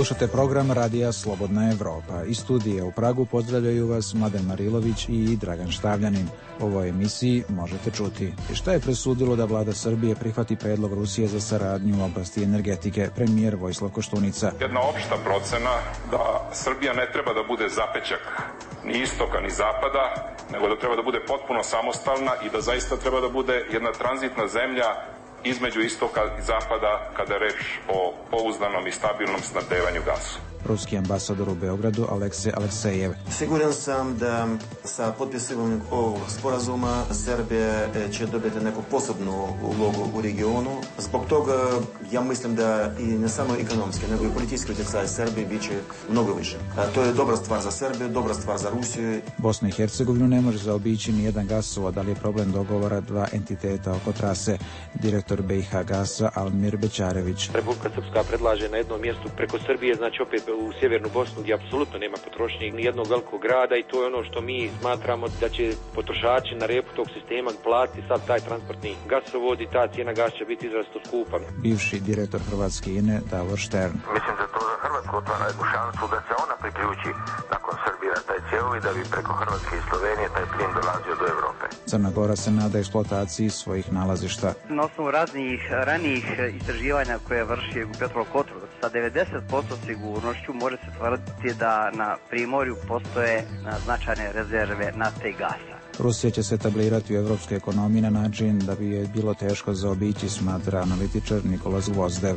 Slušate program Radija Slobodna Evropa. Iz studija u Pragu pozdravljaju vas Mladen Marilović i Dragan Štavljanin. U ovoj emisiji možete čuti šta je presudilo da vlada Srbije prihvati predlog Rusije za saradnju u oblasti energetike, premijer Vojislav Koštunica. Jedna opšta procena da Srbija ne treba da bude zapećak ni istoka ni zapada, nego da treba da bude potpuno samostalna i da zaista treba da bude jedna tranzitna zemlja između istoka i zapada kada je reč o pouzdanom i stabilnom snabdevanju gasom. Ruski ambasador u Beogradu Aleksej Aleksejev. Siguran sam da sa potpisivanjem ovog sporazuma Srbija će dobiti neku posebnu ulogu u regionu. Zbog toga ja mislim da i ne samo ekonomski, nego i politički utjecaj Srbije biće mnogo više. To je dobra stvar za Srbiju, dobra stvar za Rusiju. Bosnu i Hercegovinu ne može zaobići ni jedan gasovod, ali je problem dogovora dva entiteta oko trase. Direktor BiH Gasa Almir Bećarević. Republika Srpska predlaže na jednom mjestu preko Srbije, znači opet u sjevernu Bosnu gdje apsolutno nema potrošnje ni jednog velikog grada i to je ono što mi smatramo da će potrošači na repu tog sistema platiti sad taj transportni gasovod i ta cijena gasa će biti izrazito skupa. Bivši direktor Hrvatske INE Davor Štern. Mislim da to za Hrvatsku otvara jednu šansu da se ona priključi nakon Srbije na taj cjevovi da bi preko Hrvatske i Slovenije taj plin dolazio do Evrope. Crna Gora se nada eksploataciji svojih nalazišta. Na osnovu raznih ranijih istraživanja koje vrši u Petrokotru sa 90% sigurnošću može se tvrditi da na primorju postoje značajne rezerve nafte i gasa. Rusija će se etablirati u evropskoj ekonomiji na način da bi je bilo teško zaobići, smatra analitičar Nikolas Gvozdev.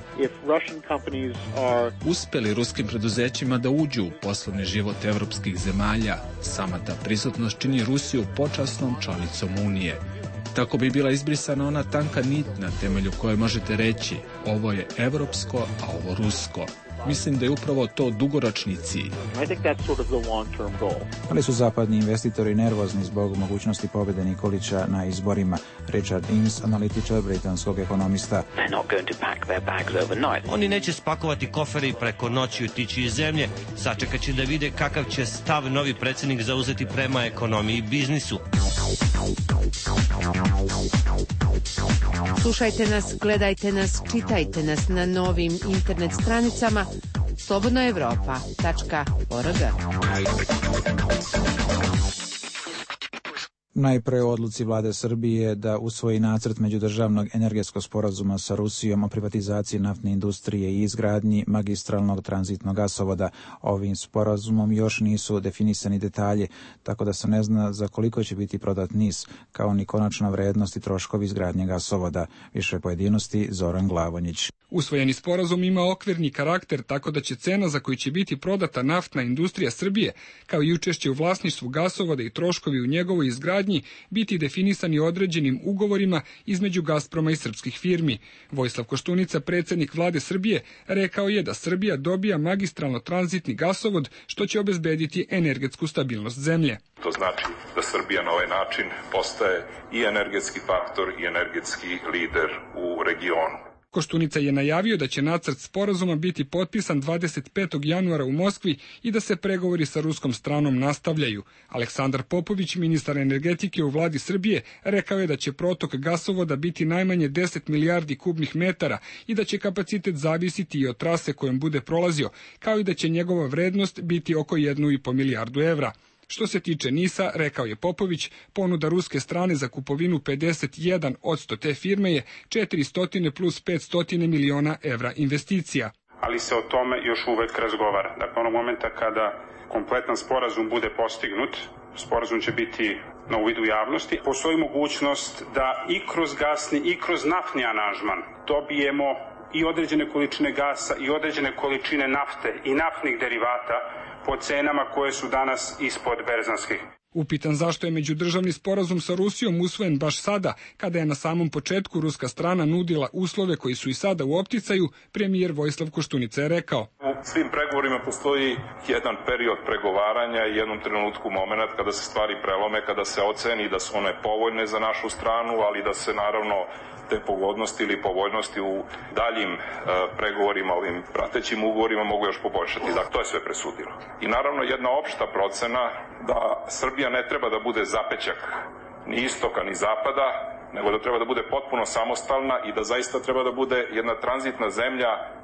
Uspeli ruskim preduzećima da uđu u poslovni život evropskih zemalja, sama ta prisutnost čini Rusiju počasnom članicom Unije. Tako bi bila izbrisana ona tanka nit na temelju koje možete reći ovo je evropsko, a ovo rusko. Mislim da je upravo to dugoročni cilj. Ali su zapadni investitori nervozni zbog mogućnosti pobjede Nikolića na izborima. Richard Eames, analitičar britanskog ekonomista. Oni neće spakovati kofere i preko noći otići iz zemlje. Sačekat će da vide kakav će stav novi predsjednik zauzeti prema ekonomiji i biznisu. Slušajte nas, gledajte nas, čitajte nas na novim internet stranicama slobodnoevropa.org. Najpre o odluci vlade Srbije da usvoji nacrt međudržavnog energetskog sporazuma sa Rusijom o privatizaciji naftne industrije i izgradnji magistralnog tranzitnog gasovoda. Ovim sporazumom još nisu definisani detalji, tako da se ne zna za koliko će biti prodat NIS, kao ni konačna vrednost i troškovi izgradnje gasovoda. Više pojedinosti Zoran Glavonjić. Usvojeni sporazum ima okvirni karakter, tako da će cena za koju će biti prodata naftna industrija Srbije, kao i učešće u vlasništvu gasovoda i troškovi u njegovoj izgradnji, biti definisani određenim ugovorima između Gazproma i srpskih firmi. Vojislav Koštunica, predsjednik vlade Srbije, rekao je da Srbija dobija magistralno tranzitni gasovod, što će obezbediti energetsku stabilnost zemlje. To znači da Srbija na ovaj način postaje i energetski faktor i energetski lider u regionu. Koštunica je najavio da će nacrt sporazuma biti potpisan 25. januara u Moskvi i da se pregovori sa ruskom stranom nastavljaju. Aleksandar Popović, ministar energetike u vladi Srbije, rekao je da će protok gasovoda biti najmanje 10 milijardi kubnih metara i da će kapacitet zavisiti i od trase kojom bude prolazio, kao i da će njegova vrednost biti oko 1,5 milijardu evra. Što se tiče NIS-a, rekao je Popović, ponuda ruske strane za kupovinu 51% te firme je 400 plus 500 miliona evra investicija. Ali se o tome još uvek razgovara. Dakle, onog momenta kada kompletan sporazum bude postignut, sporazum će biti na uvidu javnosti. Postoji mogućnost da i kroz gasni i kroz naftni aranžman dobijemo i određene količine gasa i određene količine nafte i naftnih derivata po cenama koje su danas ispod berzanskih. Upitan zašto je međudržavni sporazum sa Rusijom usvojen baš sada, kada je na samom početku ruska strana nudila uslove koji su i sada u opticaju, premijer Vojislav Koštunica je rekao. U svim pregovorima postoji jedan period pregovaranja i jednom trenutku moment kada se stvari prelome, kada se oceni da su one povoljne za našu stranu, ali da se naravno te pogodnosti ili povoljnosti u daljim pregovorima, ovim pratećim ugovorima mogu još poboljšati. Dakle, to je sve presudilo. I naravno jedna opšta procena da Srbija ne treba da bude zapećak ni istoka ni zapada, nego da treba da bude potpuno samostalna i da zaista treba da bude jedna tranzitna zemlja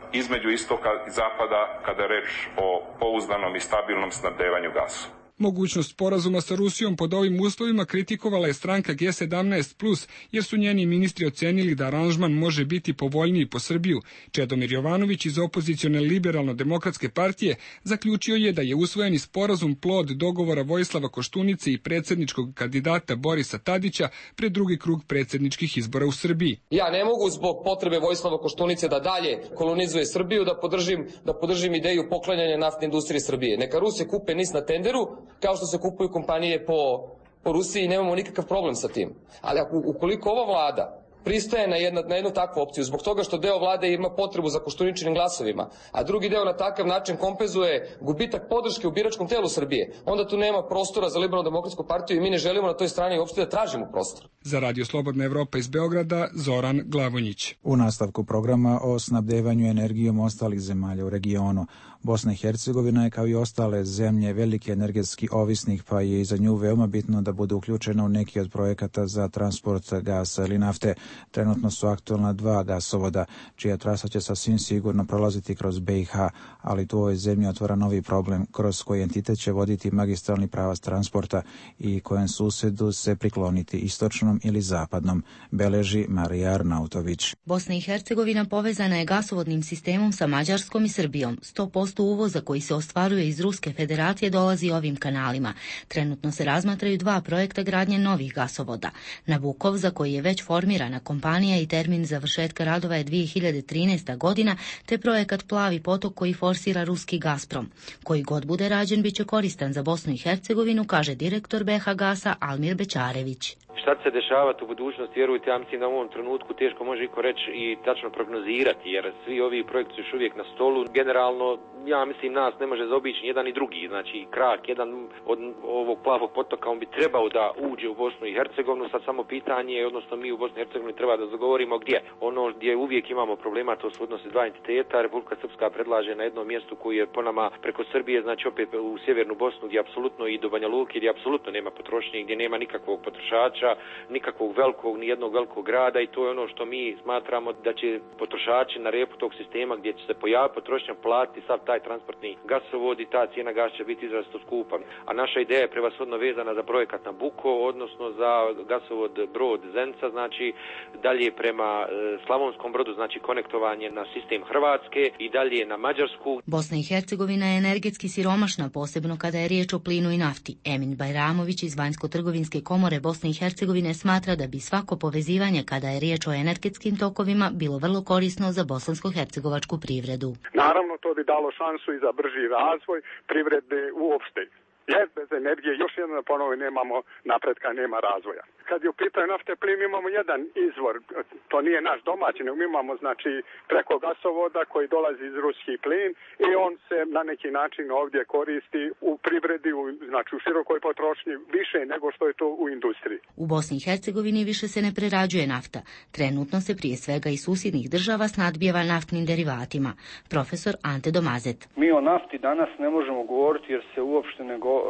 između istoka i zapada kada je reč o pouzdanom i stabilnom snabdevanju gasom. Mogućnost sporazuma sa Rusijom pod ovim uslovima kritikovala je stranka G17+, jer su njeni ministri ocenili da aranžman može biti povoljniji po Srbiju. Čedomir Jovanović iz opozicione liberalno-demokratske partije zaključio je da je usvojeni sporazum plod dogovora Vojislava Koštunice i predsjedničkog kandidata Borisa Tadića pred drugi krug predsjedničkih izbora u Srbiji. Ja ne mogu zbog potrebe Vojislava Koštunice da dalje kolonizuje Srbiju da podržim ideju poklanjanja naftne industrije Srbije. Neka Rusije kupe NIS na tenderu, kao što se kupuju kompanije po Rusiji, nemamo nikakav problem sa tim. Ali ukoliko ova vlada pristaje na jednu takvu opciju, zbog toga što deo vlade ima potrebu za Koštuničinim glasovima, a drugi deo na takav način kompenzuje gubitak podrške u biračkom telu Srbije, onda tu nema prostora za Liberalno-demokratsku partiju i mi ne želimo na toj strani uopšte da tražimo prostor. Za Radio Slobodna Evropa iz Beograda, Zoran Glavonjić. U nastavku programa o snabdevanju energijom ostalih zemalja u regionu. Bosna i Hercegovina je kao i ostale zemlje veliki energetski ovisnik, pa je i za nju veoma bitno da bude uključena u neki od projekata za transport gasa ili nafte. Trenutno su aktualna 2 gasovoda, čija trasa će sasvim sigurno prolaziti kroz BiH, ali tu ovoj zemlji otvara novi problem kroz koji entitet će voditi magistralni pravac transporta i kojem susedu se prikloniti istočnom ili zapadnom, beleži Marija Arnautović. Bosna i Hercegovina povezana je gasovodnim sistemom sa Mađarskom i Srbijom. 100% uvoza koji se ostvaruje iz Ruske federacije dolazi ovim kanalima. Trenutno se razmatraju 2 projekta gradnje novih gasovoda. Nabukov, za koji je već formirana kompanija i termin završetka radova je 2013. godina, te projekat Plavi potok koji forsira ruski Gazprom. Koji god bude rađen biće koristan za Bosnu i Hercegovinu, kaže direktor BH Gasa Almir Bećarević. Šta će se dešavati u budućnosti, vjerujte, ja mislim da u ovom trenutku teško može iko reći i tačno prognozirati, jer svi ovi projekti su još uvijek na stolu. Generalno, ja mislim, nas ne može zaobići jedan i drugi, znači krak, jedan od ovog Plavog potoka, on bi trebao da uđe u Bosnu i Hercegovinu, sad samo pitanje, odnosno mi u Bosni i Hercegovini treba da zagovorimo gdje. Ono gdje uvijek imamo problema, to su odnosi 2 entiteta. Republika Srpska predlaže na jednom mjestu koji je po nama preko Srbije, znači opet u sjevernu Bosnu, gdje apsolutno i do Banja Luke, gdje apsolutno nema potrošnje, gdje nema nikakvog potrošača, nikakvog velikog, ni jednog velikog grada, i to je ono što mi smatramo da će potrošači na repu tog sistema gdje će se pojaviti potrošnja platiti sav taj transportni gasovod i ta cijena gasa će biti izrazito skupa. A naša ideja je prevashodno vezana za projekat Nabucco, odnosno za gasovod Brod Zenica, znači dalje prema Slavonskom Brodu, znači konektovanje na sistem Hrvatske i dalje na Mađarsku. Bosna i Hercegovina je energetski siromašna, posebno kada je riječ o plinu i nafti. Emin Bajramović iz Vanjsko-trgovinske komore Bosne i Hercegovine smatra da bi svako povezivanje kada je riječ o energetskim tokovima bilo vrlo korisno za bosansko-hercegovačku privredu. Naravno, to bi dalo šansu i za brži razvoj privrede uopšte. Jer bez energije, još jedno da ponovi, nemamo napretka, nema razvoja. Kad je u pitanju nafte plin, imamo jedan izvor, to nije naš domaći, nego imamo znači preko gasovoda koji dolazi iz ruski plin i on se na neki način ovdje koristi u privredi, znači u širokoj potrošnji više nego što je to u industriji. U Bosni i Hercegovini više se ne prerađuje nafta. Trenutno se prije svega iz susjednih država snadbijeva naftnim derivatima. Profesor Ante Domazet. Mi o nafti danas ne možemo govoriti jer se uopšte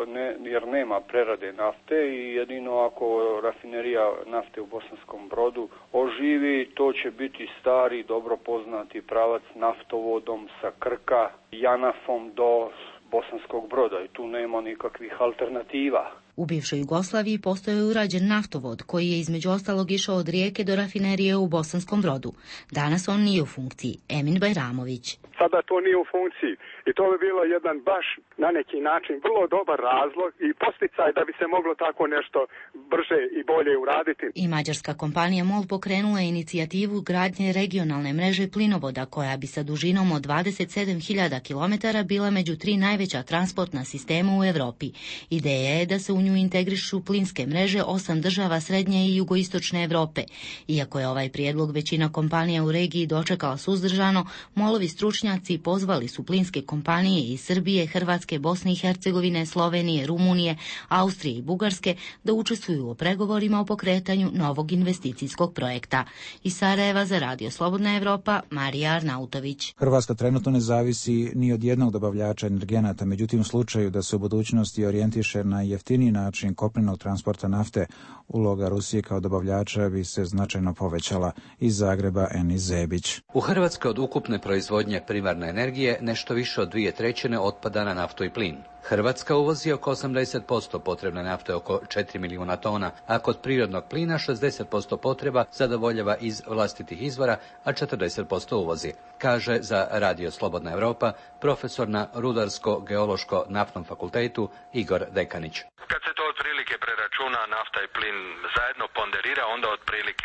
jer nema prerade nafte i jedino ako rafinerija nafte u Bosanskom Brodu oživi, to će biti stari, dobro poznati pravac naftovodom sa Krka, Janafom do Bosanskog Broda i tu nema nikakvih alternativa. U bivšoj Jugoslaviji postojao je urađen naftovod koji je između ostalog išao od Rijeke do rafinerije u Bosanskom Brodu. Danas on nije u funkciji. Emin Bajramović. Sada to nije u funkciji i to bi bilo jedan baš na neki način vrlo dobar razlog i posticaj da bi se moglo tako nešto brže i bolje uraditi. I mađarska kompanija MOL pokrenula inicijativu gradnje regionalne mreže plinovoda koja bi sa dužinom od 27.000 km bila među 3 najveća transportna sistema u Evropi. Ideja je da se u nju integrišu plinske mreže 8 država srednje i jugoistočne Evrope. Iako je ovaj prijedlog većina kompanija u regiji dočekala suzdržano, MOL-ovi stručnjaci stručnjaci pozvali su plinske kompanije iz Srbije, Hrvatske, Bosne i Hercegovine, Slovenije, Rumunije, Austrije i Bugarske da učestvuju u pregovorima o pokretanju novog investicijskog projekta. Iz Sarajeva za Radio Slobodna Evropa, Marija Arnautović. Hrvatska trenutno ne zavisi ni od jednog dobavljača energenata, međutim u slučaju da se u budućnosti orijentiše na jeftiniji način kopnenog transporta nafte, uloga Rusije kao dobavljača bi se značajno povećala. Iz Zagreba, Eni Zebić. U Hrvatskoj od ukupne proizvodnje primarne energije nešto više od 2/3 otpada na naftu i plin. Hrvatska uvozi oko 80% potrebne nafte, oko 4 milijuna tona, a kod prirodnog plina 60% potreba zadovoljava iz vlastitih izvora, a 40% uvozi, kaže za Radio Slobodna Evropa profesor na Rudarsko-geološko-naftnom fakultetu Igor Dekanić. Kad se to otprilike preračuna, nafta i plin zajedno ponderira, onda otprilike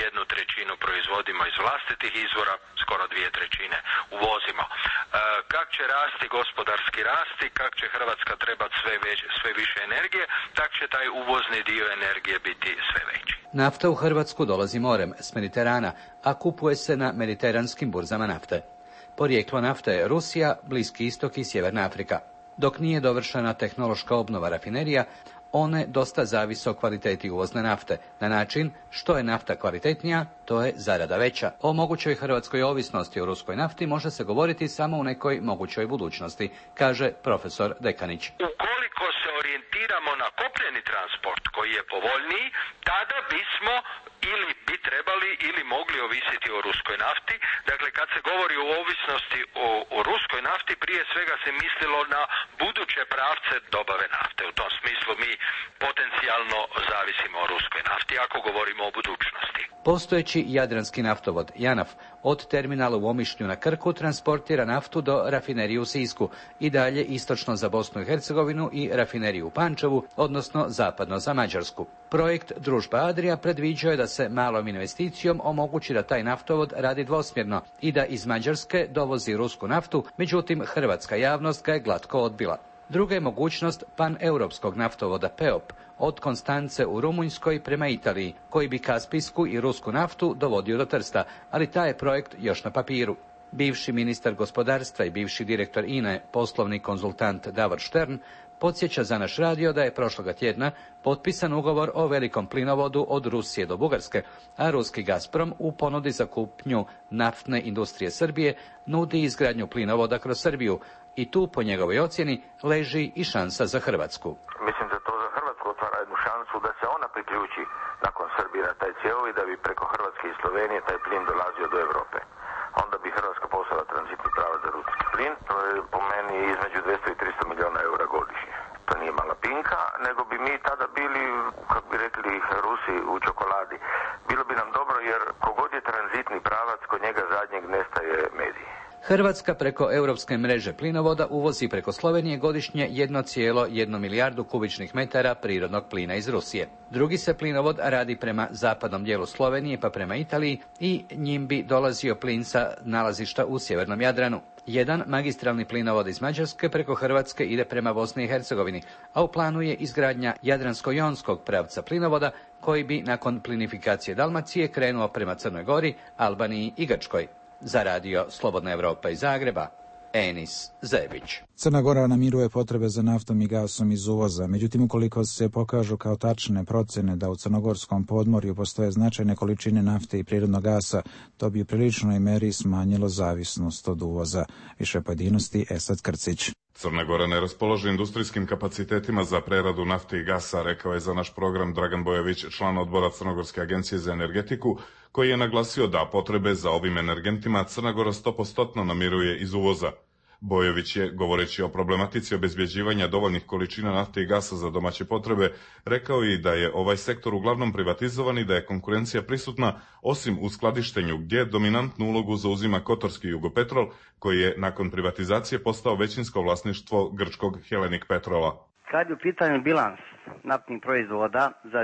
1/3 proizvodimo iz vlastitih izvora, skoro 2/3 uvozimo. Kak će rasti gospodarski rasti, kak će Hrvatska trebati sve više energije, tak će taj uvozni dio energije biti sve veći. Nafta u Hrvatsku dolazi morem s Mediterana, a kupuje se na mediteranskim burzama nafte. Porijeklo nafte je Rusija, Bliski istok i Sjeverna Afrika. Dok nije dovršena tehnološka obnova rafinerija, one dosta zavise o kvaliteti uvozne nafte. Na način što je nafta kvalitetnija, to je zarada veća. O mogućoj hrvatskoj ovisnosti o ruskoj nafti može se govoriti samo u nekoj mogućoj budućnosti, kaže profesor Dekanić. Ukoliko se orijentiramo na kopneni transport koji je povoljniji, tada bismo ili bi trebali ili mogli ovisiti o ruskoj nafti. Dakle, kad se govori o ovisnosti o ruskoj nafti, prije svega se mislilo na buduće pravce dobave nafte. U tom smislu mi potencijalno zavisimo o ruskoj nafti, ako govorimo o budućnosti. Postojeći jadranski naftovod JANAF od terminala u Omišlju na Krku transportira naftu do rafinerije u Sisku i dalje istočno za Bosnu i Hercegovinu i rafineriju u Pančevu, odnosno zapadno za Mađarsku. Projekt Družba Adria predviđao je da se malom investicijom omogući da taj naftovod radi dvosmjerno i da iz Mađarske dovozi rusku naftu, međutim hrvatska javnost ga je glatko odbila. Druga je mogućnost paneuropskog naftovoda PEOP od Konstance u Rumunjskoj prema Italiji, koji bi kaspijsku i rusku naftu dovodio do Trsta, ali taj je projekt još na papiru. Bivši ministar gospodarstva i bivši direktor INA-e, poslovni konzultant Davor Štern, podsjeća za naš radio da je prošloga tjedna potpisan ugovor o velikom plinovodu od Rusije do Bugarske, a ruski Gazprom u ponudi za kupnju naftne industrije Srbije nudi izgradnju plinovoda kroz Srbiju i tu, po njegovoj ocjeni, leži i šansa za Hrvatsku. Mislim da to za Hrvatsku otvara jednu šansu da se ona priključi nakon Srbije na taj cjevov i da bi preko Hrvatske i Slovenije taj plin dolazio do Europe. Onda bi Hrvatska postala tranzitni pravac za ruski plin. To je po meni između 200 i 300 milijuna eura godišnje. To nije mala pinka, nego bi mi tada bili, kako bi rekli Rusi, u čokoladi. Bilo bi nam dobro jer kogod je tranzitni pravac, kod njega zadnjeg nestaje medij. Hrvatska preko europske mreže plinovoda uvozi preko Slovenije godišnje 1,1 milijardu kubičnih metara prirodnog plina iz Rusije. Drugi se plinovod radi prema zapadnom dijelu Slovenije pa prema Italiji i njim bi dolazio plin sa nalazišta u sjevernom Jadranu. Jedan magistralni plinovod iz Mađarske preko Hrvatske ide prema Bosni i Hercegovini, a u planu je izgradnja Jadransko-jonskog pravca plinovoda koji bi nakon plinifikacije Dalmacije krenuo prema Crnoj Gori, Albaniji i Grčkoj. Za Radio Slobodna Evropa iz Zagreba, Enis Zebić. Crna Gora namiruje potrebe za naftom i gasom iz uvoza, međutim ukoliko se pokažu kao tačne procjene da u crnogorskom podmorju postoje značajne količine nafte i prirodnog gasa, to bi u priličnoj meri smanjilo zavisnost od uvoza. Više pojedinosti Esad Krcić. Crna Gora ne raspolaže industrijskim kapacitetima za preradu nafte i gasa, rekao je za naš program Dragan Bojović, član odbora Crnogorske agencije za energetiku, koji je naglasio da potrebe za ovim energentima Crna Gora 100% namiruje iz uvoza. Bojović je, govoreći o problematici obezbjeđivanja dovoljnih količina nafte i gasa za domaće potrebe, rekao i da je ovaj sektor uglavnom privatizovan i da je konkurencija prisutna, osim u skladištenju, gdje dominantnu ulogu zauzima kotorski Jugopetrol, koji je nakon privatizacije postao većinsko vlasništvo grčkog Hellenic Petrola. Kad je u pitanju bilans naftnih proizvoda za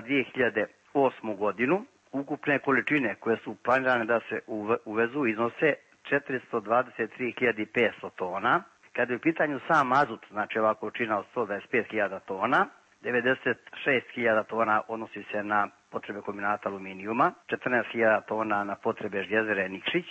2008. godinu, ukupne količine koje su planirane da se uvezu iznose 423.500 tona. Kada je u pitanju sam mazut, znači ova količina od 125.000 tona, 96.000 tona odnosi se na potrebe kombinata aluminijuma, 14.000 tona na potrebe žljezere Nikšić,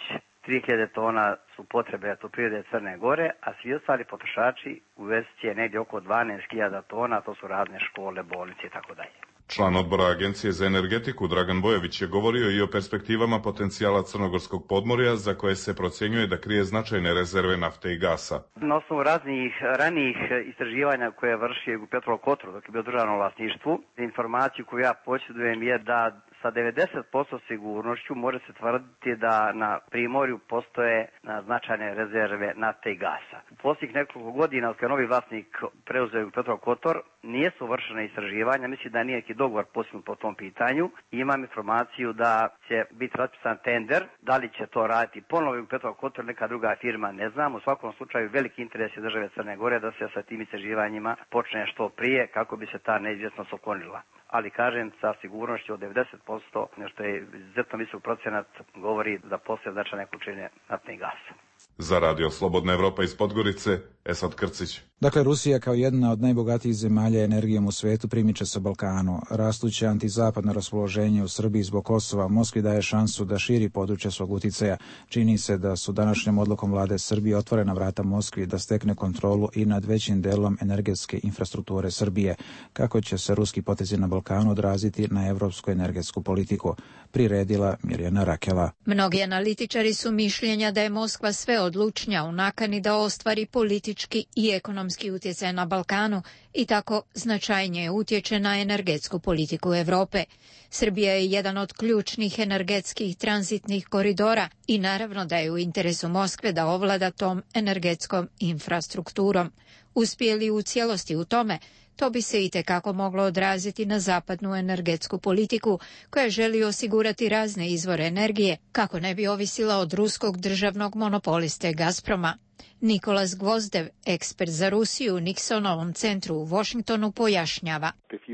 3000 tona su potrebe elektroprivrede Crne Gore, a svi ostali potrošači uvesti će negdje oko 12.000 tona, to su razne škole, bolnice i tako dalje. Član odbora Agencije za energetiku Dragan Bojović je govorio i o perspektivama potencijala crnogorskog podmorja za koje se procjenjuje da krije značajne rezerve nafte i gasa. Na osnovu raznih ranijih istraživanja koje je vršio Petrokotru dok je bio državno vlasništvu, informaciju koju ja posjedujem je da sa 90% sigurnošću može se tvrditi da na primorju postoje značajne rezerve nafte i gasa. U posljednjih nekoliko godina, od kada novi vlasnik preuzeo Petrokotor, nisu vršene istraživanja, mislim da nije neki dogovor postignut po tom pitanju. Imam informaciju da će biti raspisan tender, da li će to raditi ponovo u Petrokotor, neka druga firma, ne znam. U svakom slučaju veliki interes je države Crne Gore da se sa tim istraživanjima počne što prije kako bi se ta neizvjesnost oklonila. Ali kažem, sa sigurnošću od 90%, nešto je izuzetno visok procenat, govori da postoje značajne količine nafte i gasa. Za Radio Slobodna Evropa iz Podgorice, Esad Krcić. Dakle, Rusija kao jedna od najbogatijih zemalja energijom u svijetu primiče se Balkanu. Rastuće antizapadno raspoloženje u Srbiji zbog Kosova Moskvi daje šansu da širi područje svog uticaja. Čini se da su današnjom odlukom vlade Srbije otvorena vrata Moskvi da stekne kontrolu i nad većim delom energetske infrastrukture Srbije. Kako će se ruski potezi na Balkanu odraziti na evropsku energetsku politiku? Priredila Mirjana Rakela. Mnogi analitičari su mišljenja da je Moskva sve odlučnija u nakani da ostvari politički i ekonomski utjecaj na Balkanu i tako značajnije utječe na energetsku politiku Europe. Srbija je jedan od ključnih energetskih tranzitnih koridora i naravno da je u interesu Moskve da ovlada tom energetskom infrastrukturom. Uspije li u cijelosti u tome, to bi se itekako moglo odraziti na zapadnu energetsku politiku koja želi osigurati razne izvore energije kako ne bi ovisila od ruskog državnog monopoliste Gazproma. Nikolas Gvozdev, ekspert za Rusiju u Nixonovom centru u Washingtonu, pojašnjava.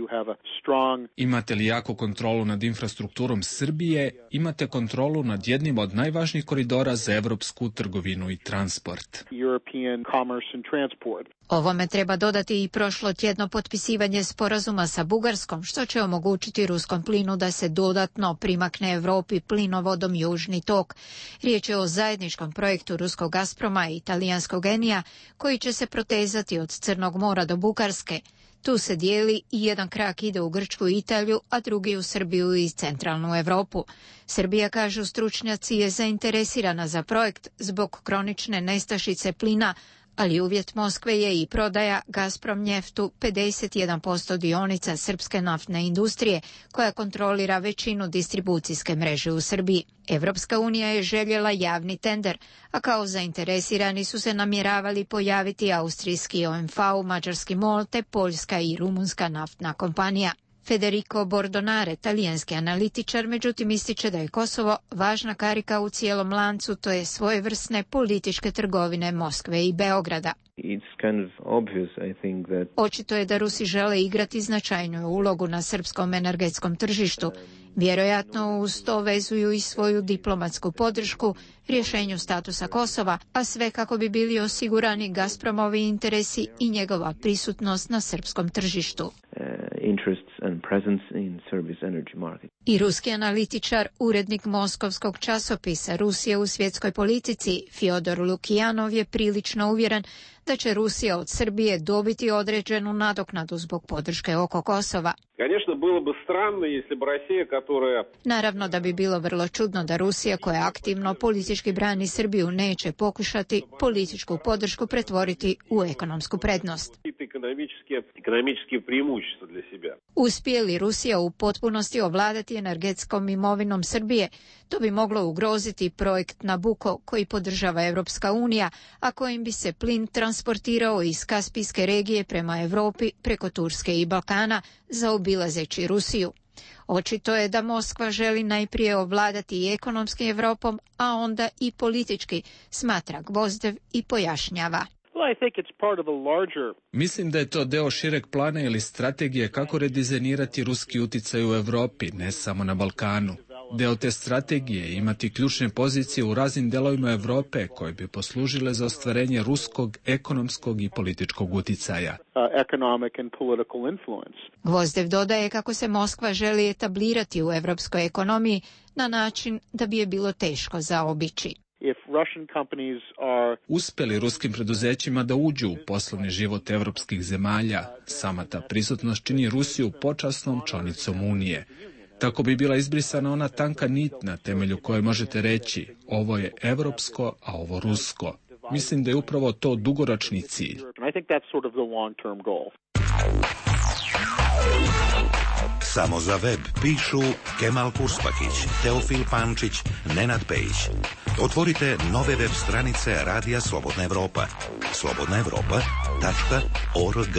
Imate li jaku kontrolu nad infrastrukturom Srbije, imate kontrolu nad jednim od najvažnijih koridora za evropsku trgovinu i transport. Ovome treba dodati i prošlotjedno potpisivanje sporazuma sa Bugarskom, što će omogućiti ruskom plinu da se dodatno primakne Europi plinovodom Južni tok. Riječ je o zajedničkom projektu ruskog Gazproma i italijanskog Enija, koji će se protezati od Crnog mora do Bugarske. Tu se dijeli i jedan krak ide u Grčku i Italiju, a drugi u Srbiju i centralnu Europu. Srbija, kažu stručnjaci, je zainteresirana za projekt zbog kronične nestašice plina, ali uvjet Moskve je i prodaja Gazprom Njeftu 51% dionica srpske naftne industrije, koja kontrolira većinu distribucijske mreže u Srbiji. Evropska unija je željela javni tender, a kao zainteresirani su se namjeravali pojaviti austrijski OMV, mađarski MOL te poljska i rumunska naftna kompanija. Federico Bordonare, talijanski analitičar, međutim ističe da je Kosovo važna karika u cijelom lancu, to je svojevrsne političke trgovine Moskve i Beograda. Očito je da Rusi žele igrati značajnu ulogu na srpskom energetskom tržištu. Vjerojatno uz to vezuju i svoju diplomatsku podršku rješenju statusa Kosova, a sve kako bi bili osigurani Gazpromovi interesi i njegova prisutnost na srpskom tržištu. I ruski analitičar, urednik moskovskog časopisa Rusije u svjetskoj politici, Fjodor Lukijanov, je prilično uvjeren da će Rusija od Srbije dobiti određenu nadoknadu zbog podrške oko Kosova. Naravno da bi bilo vrlo čudno da Rusija, koja aktivno politički brani Srbiju, neće pokušati političku podršku pretvoriti u ekonomsku prednost. Uspije li Rusija u potpunosti ovladati energetskom imovinom Srbije, to bi moglo ugroziti projekt Nabucco koji podržava Evropska unija, a kojim bi se plin transportirao iz Kaspijske regije prema Europi preko Turske i Balkana, zaobilazeći Rusiju. Očito je da Moskva želi najprije ovladati i ekonomski Europom, a onda i politički, smatra Gvozdev i pojašnjava. Mislim da je to deo šireg plana ili strategije kako redizajnirati ruski uticaj u Europi, ne samo na Balkanu. Deo te strategije je imati ključne pozicije u raznim delovima Europe koje bi poslužile za ostvarenje ruskog ekonomskog i političkog uticaja. Gvozdev dodaje kako se Moskva želi etablirati u europskoj ekonomiji na način da bi je bilo teško zaobići. Uspeli ruskim preduzećima da uđu u poslovni život evropskih zemalja, sama ta prisutnost čini Rusiju počasnom članicom Unije. Tako bi bila izbrisana ona tanka nit na temelju koje možete reći ovo je evropsko, a ovo rusko. Mislim da je upravo to dugoročni cilj. Samo za web pišu Kemal Kurspakić, Teofil Pančić, Nenad Pejić. Otvorite nove web stranice Radija Slobodna Evropa. slobodnaevropa.org.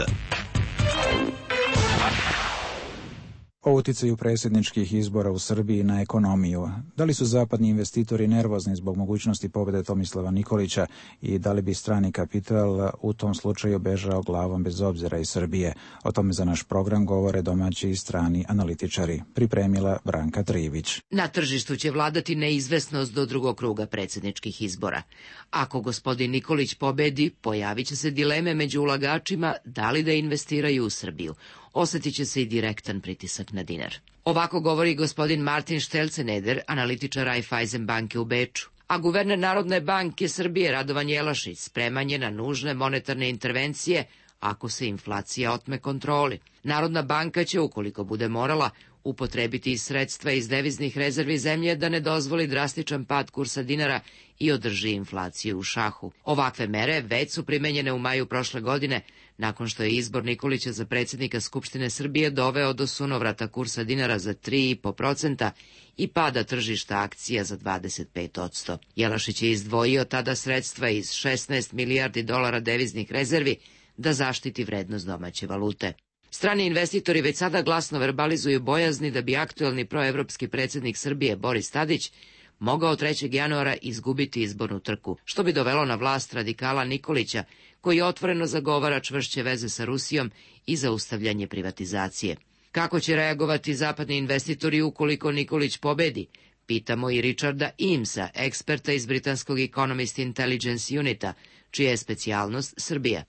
O uticaju predsjedničkih izbora u Srbiji na ekonomiju. Da li su zapadni investitori nervozni zbog mogućnosti pobjede Tomislava Nikolića i da li bi strani kapital u tom slučaju bežao glavom bez obzira iz Srbije? O tome za naš program govore domaći i strani analitičari. Pripremila Branka Trivić. Na tržištu će vladati neizvesnost do drugog kruga predsjedničkih izbora. Ako gospodin Nikolić pobedi, pojavit će se dileme među ulagačima da li da investiraju u Srbiju. Osjetit će se i direktan pritisak na dinar. Ovako govori gospodin Martin Štelceneder, analitičar Raiffeisen banke u Beču. A guverner Narodne banke Srbije Radovan Jelašić spreman je na nužne monetarne intervencije ako se inflacija otme kontroli. Narodna banka će, ukoliko bude morala, upotrebiti sredstva iz deviznih rezervi zemlje da ne dozvoli drastičan pad kursa dinara i održi inflaciju u šahu. Ovakve mere već su primenjene u maju prošle godine, nakon što je izbor Nikolića za predsjednika Skupštine Srbije doveo do sunovrata kursa dinara za 3,5% i pada tržišta akcija za 25%. Jelašić je izdvojio tada sredstva iz 16 milijardi dolara deviznih rezervi da zaštiti vrednost domaće valute. Strani investitori već sada glasno verbalizuju bojazni da bi aktuelni proevropski predsjednik Srbije Boris Tadić mogao 3. januara izgubiti izbornu trku, što bi dovelo na vlast radikala Nikolića, koji otvoreno zagovara čvršće veze sa Rusijom i zaustavljanje privatizacije. Kako će reagovati zapadni investitori ukoliko Nikolić pobedi? Pitamo i Richarda Eamesa, eksperta iz britanskog Economist Intelligence Unita, čija je specijalnost Srbija.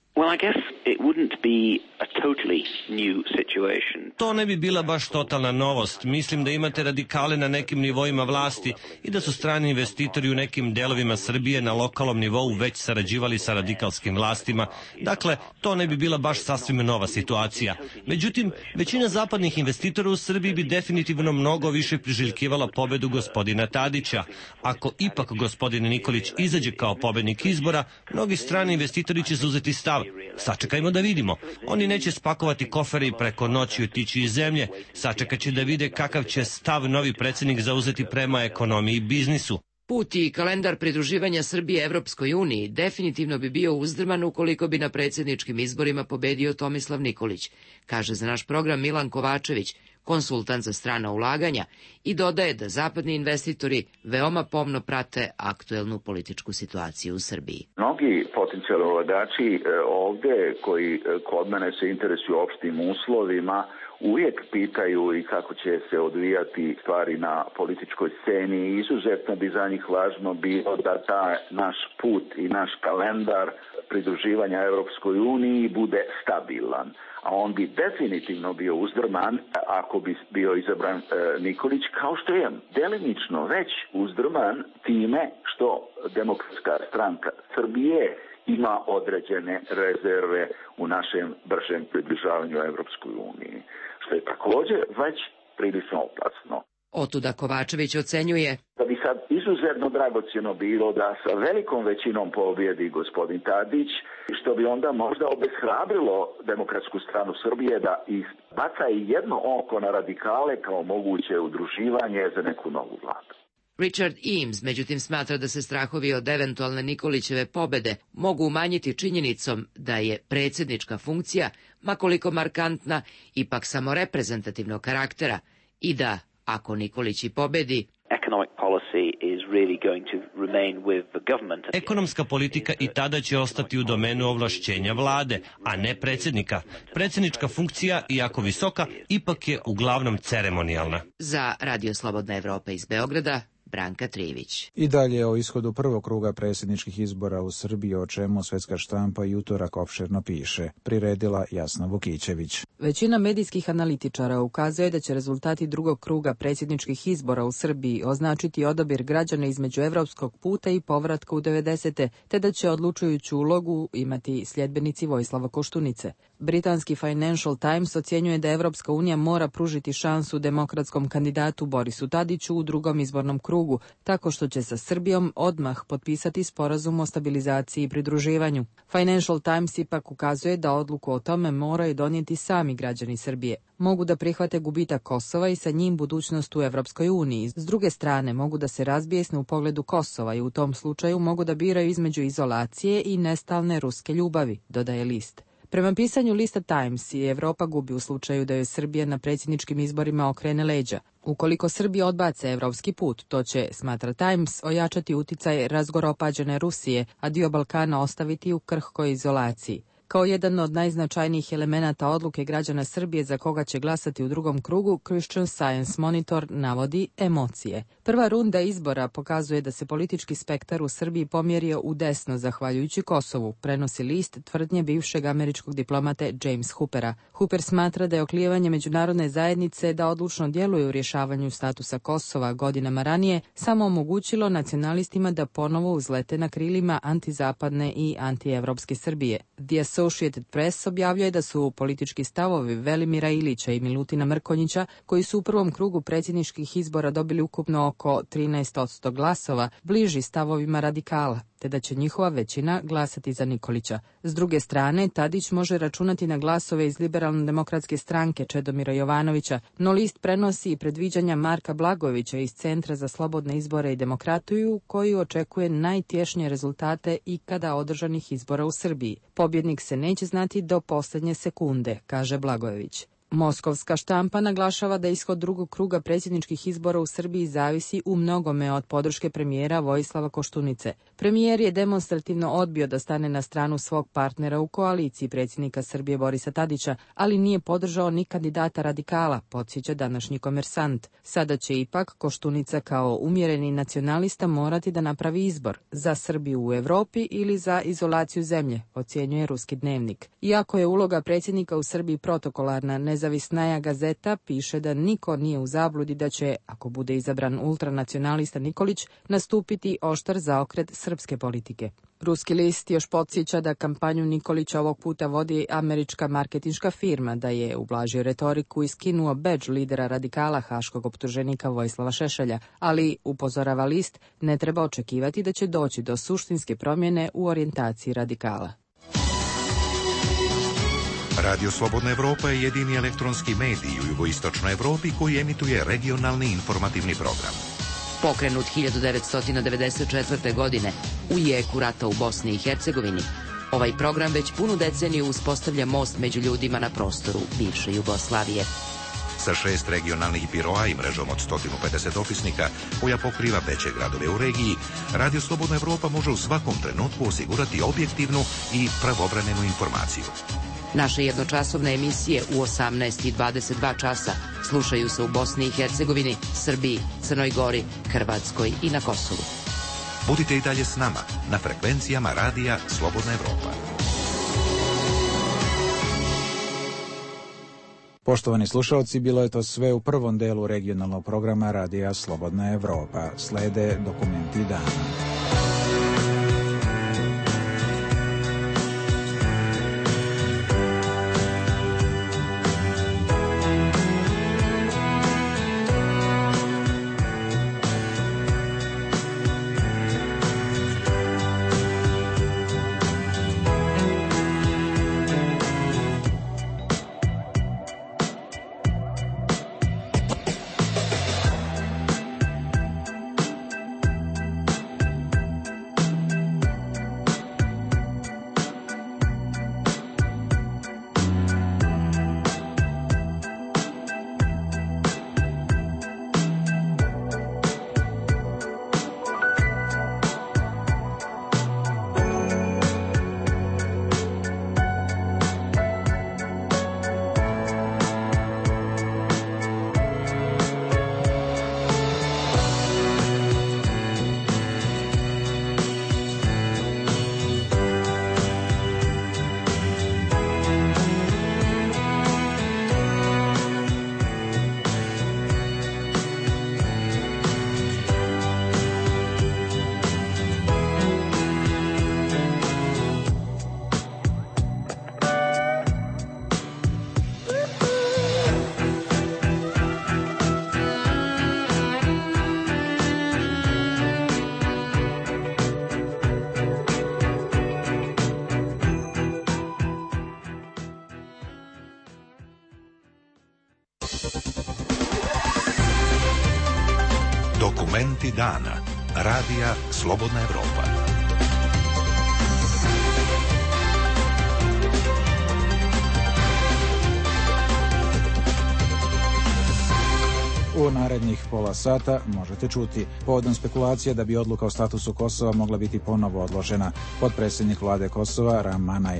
To ne bi bila baš totalna novost. Mislim da imate radikale na nekim nivoima vlasti i da su strani investitori u nekim delovima Srbije na lokalnom nivou već sarađivali sa radikalskim vlastima. Dakle, to ne bi bila baš sasvim nova situacija. Međutim, većina zapadnih investitora u Srbiji bi definitivno mnogo više priželjkivala pobedu gospodina Tadića. Ako ipak gospodin Nikolić izađe kao pobednik izbora, mnogi strani investitori će zauzeti stav. Sačekajmo da vidimo. Oni neće spakovati kofere i preko noći otići iz zemlje. Sačekat će da vide kakav će stav novi predsjednik zauzeti prema ekonomiji i biznisu. Put i kalendar pridruživanja Srbije Evropskoj uniji definitivno bi bio uzdrman ukoliko bi na predsjedničkim izborima pobedio Tomislav Nikolić, kaže za naš program Milan Kovačević, konsultant za strana ulaganja, i dodaje da zapadni investitori veoma pomno prate aktuelnu političku situaciju u Srbiji. Mnogi potencijalni ulagači ovde koji kod mene se interesuju opštim uslovima uvijek pitaju i kako će se odvijati stvari na političkoj sceni i izuzetno bi za njih važno bilo da taj naš put i naš kalendar pridruživanja Evropskoj uniji bude stabilan. A on bi definitivno bio uzdrman ako bi bio izabran Nikolić, kao što je delimično već uzdrman time što Demokratska stranka Srbije ima određene rezerve u našem bržem približavanju Evropskoj uniji, što je također već prilično opasno. Otuda Kovačević ocenjuje da bi sad izuzetno dragocjeno bilo da sa velikom većinom pobjedi gospodin Tadić, što bi onda možda obeshrabrilo Demokratsku stranu Srbije da baca i jedno oko na radikale kao moguće udruživanje za neku novu vladu. Richard Eames, međutim, smatra da se strahovi od eventualne Nikolićeve pobede mogu umanjiti činjenicom da je predsjednička funkcija, makoliko markantna, ipak samo reprezentativnog karaktera i da, ako Nikolić i pobedi, ekonomska politika i tada će ostati u domenu ovlašćenja vlade, a ne predsjednika. Predsjednička funkcija, iako visoka, ipak je uglavnom ceremonijalna. Za Radio Slobodna Evropa iz Beograda, Branka Trivić. I dalje o ishodu prvog kruga predsjedničkih izbora u Srbiji, o čemu Svetska štampa i utorak opširno piše. Priredila Jasna Vukićević. Većina medijskih analitičara ukazuje da će rezultati drugog kruga predsjedničkih izbora u Srbiji označiti odabir građana između evropskog puta i povratka u 90. te da će odlučujuću ulogu imati sljedbenici Vojislava Koštunice. Britanski Financial Times ocjenjuje da Evropska unija mora pružiti šansu demokratskom kandidatu Borisu Tadiću u drugom izbornom krugu, tako što će sa Srbijom odmah potpisati sporazum o stabilizaciji i pridruživanju. Financial Times ipak ukazuje da odluku o tome moraju donijeti sami građani Srbije. Mogu da prihvate gubitak Kosova i sa njim budućnost u Evropskoj uniji. S druge strane, mogu da se razbijesne u pogledu Kosova i u tom slučaju mogu da biraju između izolacije i nestalne ruske ljubavi, dodaje list. Prema pisanju lista Times, i Evropa gubi u slučaju da joj Srbija na predsjedničkim izborima okrene leđa. Ukoliko Srbija odbace evropski put, to će, smatra Times, ojačati uticaj razgoropađene Rusije, a dio Balkana ostaviti u krhkoj izolaciji. Kao jedan od najznačajnijih elemenata odluke građana Srbije za koga će glasati u drugom krugu, Christian Science Monitor navodi emocije. Prva runda izbora pokazuje da se politički spektar u Srbiji pomjerio u desno zahvaljujući Kosovu, prenosi list tvrdnje bivšeg američkog diplomate James Hoopera. Hooper smatra da je oklijevanje međunarodne zajednice da odlučno djeluju u rješavanju statusa Kosova godinama ranije samo omogućilo nacionalistima da ponovo uzlete na krilima antizapadne i antievropske Srbije. The Associated Press objavljuje da su politički stavovi Velimira Ilića i Milutina Mrkonjića, koji su u prvom krugu predsjedničkih izbora dobili ukupno oko 13% glasova, bliži stavovima radikala, te da će njihova većina glasati za Nikolića. S druge strane, Tadić može računati na glasove iz Liberalno-demokratske stranke Čedomira Jovanovića, no list prenosi i predviđanja Marka Blagojevića iz Centra za slobodne izbore i demokratiju, koji očekuje najtješnije rezultate ikada održanih izbora u Srbiji. Pobjednik se neće znati do posljednje sekunde, kaže Blagojević. Moskovska štampa naglašava da ishod drugog kruga predsjedničkih izbora u Srbiji zavisi u mnogome od podrške premijera Vojislava Koštunice. Premijer je demonstrativno odbio da stane na stranu svog partnera u koaliciji predsjednika Srbije Borisa Tadića, ali nije podržao ni kandidata radikala, podsjeća današnji Komersant. Sada će ipak Koštunica kao umjereni nacionalista morati da napravi izbor za Srbiju u Evropi ili za izolaciju zemlje, ocjenjuje Ruski dnevnik. Iako je uloga predsjednika u Srbiji protokolarna, nezavisnaja gazeta piše da niko nije u zabludi da će, ako bude izabran ultranacionalista Nikolić, nastupiti oštar zaokret srpske politike. Ruski list još podsjeća da kampanju Nikolića ovog puta vodi američka marketinška firma, da je ublažio retoriku i skinuo bedž lidera radikala haškog optuženika Vojislava Šešelja, ali, upozorava list, ne treba očekivati da će doći do suštinske promjene u orijentaciji radikala. Radio Slobodna Evropa je jedini elektronski medij u jugoistočnoj Evropi koji emituje regionalni informativni program. Pokrenut 1994. godine u jeku rata u Bosni i Hercegovini, ovaj program već punu deceniju uspostavlja most među ljudima na prostoru bivše Jugoslavije. Sa 6 regionalnih biroa i mrežom od 150 opisnika koja pokriva veće gradove u regiji, Radio Slobodna Evropa može u svakom trenutku osigurati objektivnu i pravovremenu informaciju. Naše jednočasovne emisije u 18 i 22 časa slušaju se u Bosni i Hercegovini, Srbiji, Crnoj Gori, Hrvatskoj i na Kosovu. Budite i dalje s nama na frekvencijama Radija Slobodna Evropa. Poštovani slušalci, bilo je to sve u prvom delu regionalnog programa Radija Slobodna Evropa. Slede dokumenti dana. Dokumenti dana. Radija Slobodna Evropa. U narednih pola sata možete čuti povodom spekulacije da bi odluka o statusu Kosova mogla biti ponovo odložena. Potpredsjednik vlade Kosova Ram Manaj.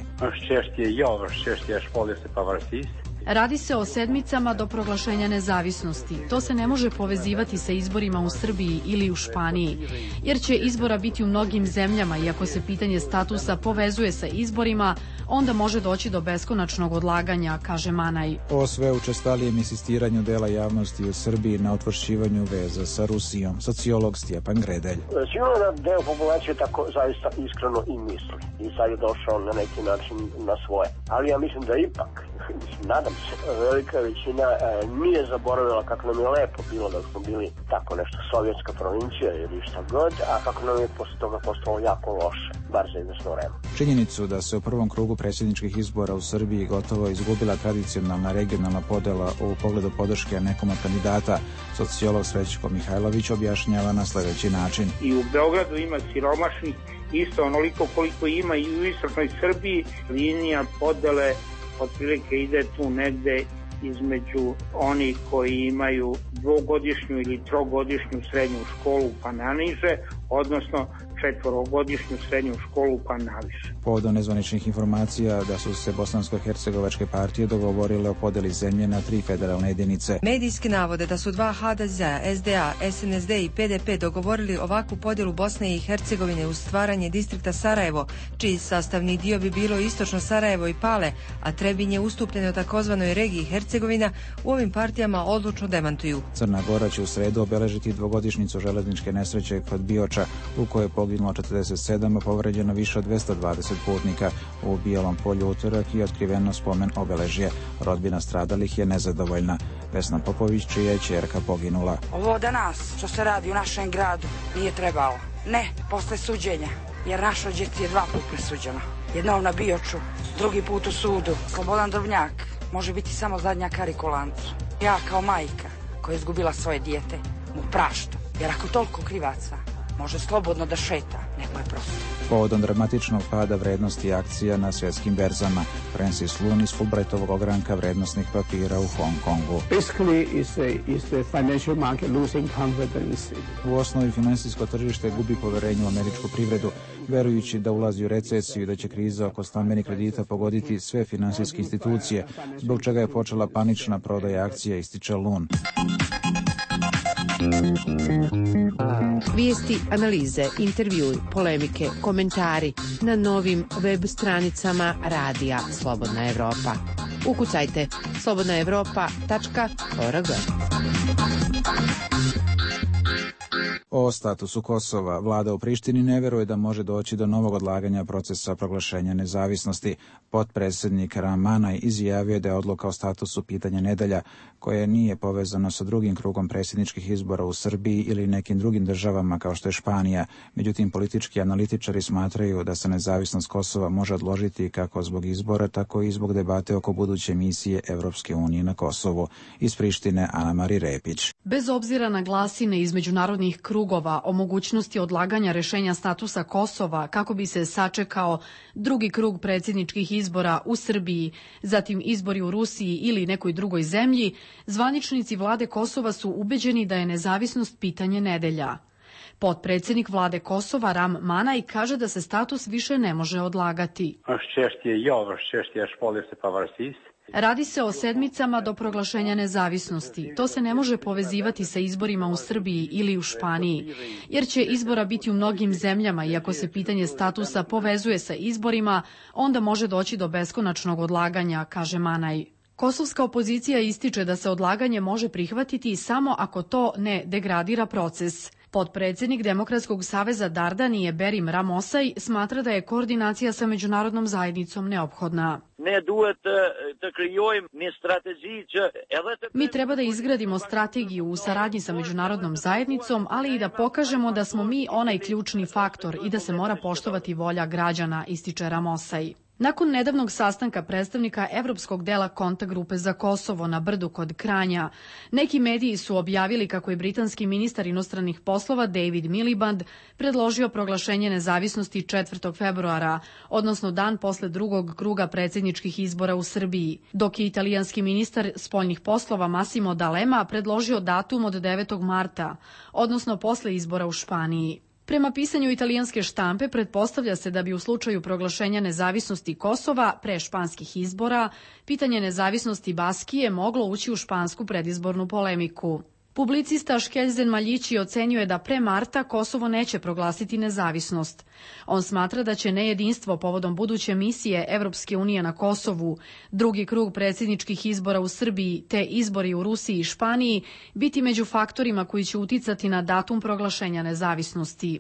Radi se o sedmicama do proglašenja nezavisnosti. To se ne može povezivati sa izborima u Srbiji ili u Španiji, jer će izbora biti u mnogim zemljama i ako se pitanje statusa povezuje sa izborima, onda može doći do beskonačnog odlaganja, kaže Manaj. O sve učestalijem insistiranju dela javnosti u Srbiji na utvrđivanju veza sa Rusijom, sociolog Stjepan Gredelj. Sigurno da deo populacije tako zaista iskreno i misli i sad je došao na neki način na svoje. Ali ja mislim da ipak, nadam se, velika većina nije zaboravila kako nam je lepo bilo da smo bili tako nešto sovjetska provincija ili šta god, a kako nam je posle toga postalo jako loše, bar za izvesno vreme. Činjenicu da se u prvom krugu predsjedničkih izbora u Srbiji gotovo izgubila tradicionalna regionalna podela u pogledu podrške nekom od kandidata, sociolog Srećko Mihajlović objašnjava na sljedeći način. I u Beogradu ima siromašnih isto onoliko koliko ima i u istočnoj Srbiji. Linija podele otprilike ide tu negde između onih koji imaju dvogodišnju ili trogodišnju srednju školu pa naniže, odnosno četvorogodišnju srednju školu pa naviše. Povodom nezvaničnih informacija da su se bosansko-hercegovačke partije dogovorile o podeli zemlje na 3 federalne jedinice. Medijski navode da su 2 HDZ-a, SDA, SNSD i PDP dogovorili ovakvu podjelu Bosne i Hercegovine uz stvaranje distrikta Sarajevo, čiji sastavni dio bi bilo istočno Sarajevo i Pale, a Trebinje ustupljeno takozvanoj regiji Hercegovina, u ovim partijama odlučno demantuju. Crna Gora će u sredu obeležiti dvogodišnjicu železničke nesreće kod Bioča, u kojoj je poginulo 47, a povređeno više od 220 putnika. U Bijelom Polju utorak i otkriveno spomen obeležje. Rodbina stradalih je nezadovoljna. Vesna Popović, čija je ćerka poginula. Ovo danas, što se radi u našem gradu, nije trebalo. Ne, posle suđenja, jer našoj djeci je 2 puta presuđeno. Jednom na Bioču, drugi put u sudu. Slobodan Drvnjak može biti samo zadnja karika u lancu. Ja kao majka koja je izgubila svoje dijete mu praštam, jer ako toliko krivaca može slobodno da šeta, neko je prosto. Povodom dramatičnog pada vrednosti akcija na svjetskim berzama, Francis Lun iz Fulbrightovog ogranka vrednostnih papira u Hong Kongu. U osnovi finansijsko tržište gubi poverenje u američku privredu, verujući da ulazi u recesiju i da će kriza oko stambenih kredita pogoditi sve finansijske institucije, zbog čega je počela panična prodaja akcija, ističe Lun. Vijesti, analize, intervjui, polemike, komentari na novim web stranicama Radija Slobodna Evropa. Ukucajte slobodnaevropa.org. O statusu Kosova vlada u Prištini ne veruje da može doći do novog odlaganja procesa proglašenja nezavisnosti. Potpredsjednik Ram Manaj izjavio da je odluka o statusu pitanja nedelja, koje nije povezano sa drugim krugom predsjedničkih izbora u Srbiji ili nekim drugim državama kao što je Španija. Međutim, politički analitičari smatraju da se nezavisnost Kosova može odložiti kako zbog izbora, tako i zbog debate oko buduće misije Evropske unije na Kosovu. Iz Prištine Ana Mari Repić. Bez obzira na glasine iz međunarodnih krugova o mogućnosti odlaganja rešenja statusa Kosova kako bi se sačekao drugi krug predsjedničkih izbora u Srbiji, zatim izbori u Rusiji ili nekoj drugoj zemlji, zvaničnici vlade Kosova su ubeđeni da je nezavisnost pitanje nedelja. Potpredsjednik vlade Kosova Ram Manaj kaže da se status više ne može odlagati. Radi se o sedmicama do proglašenja nezavisnosti. To se ne može povezivati sa izborima u Srbiji ili u Španiji, jer će izbora biti u mnogim zemljama i ako se pitanje statusa povezuje sa izborima, onda može doći do beskonačnog odlaganja, kaže Manaj. Kosovska opozicija ističe da se odlaganje može prihvatiti samo ako to ne degradira proces. Potpredsjednik Demokratskog saveza Dardanije Berim Ramosaj smatra da je koordinacija sa međunarodnom zajednicom neophodna. Mi treba da izgradimo strategiju u saradnji sa međunarodnom zajednicom, ali i da pokažemo da smo mi onaj ključni faktor i da se mora poštovati volja građana, ističe Ramosaj. Nakon nedavnog sastanka predstavnika evropskog dela kontakt grupe za Kosovo na Brdu kod Kranja, neki mediji su objavili kako je britanski ministar inostranih poslova David Miliband predložio proglašenje nezavisnosti 4. februara, odnosno dan posle drugog kruga predsjedničkih izbora u Srbiji, dok je italijanski ministar spoljnih poslova Massimo D'Alema predložio datum od 9. marta, odnosno posle izbora u Španiji. Prema pisanju italijanske štampe, pretpostavlja se da bi u slučaju proglašenja nezavisnosti Kosova pre španskih izbora, pitanje nezavisnosti Baskije moglo ući u špansku predizbornu polemiku. Publicista Škelzen Maljići ocenjuje da pre marta Kosovo neće proglasiti nezavisnost. On smatra da će nejedinstvo povodom buduće misije Evropske unije na Kosovu, drugi krug predsjedničkih izbora u Srbiji te izbori u Rusiji i Španiji biti među faktorima koji će uticati na datum proglašenja nezavisnosti.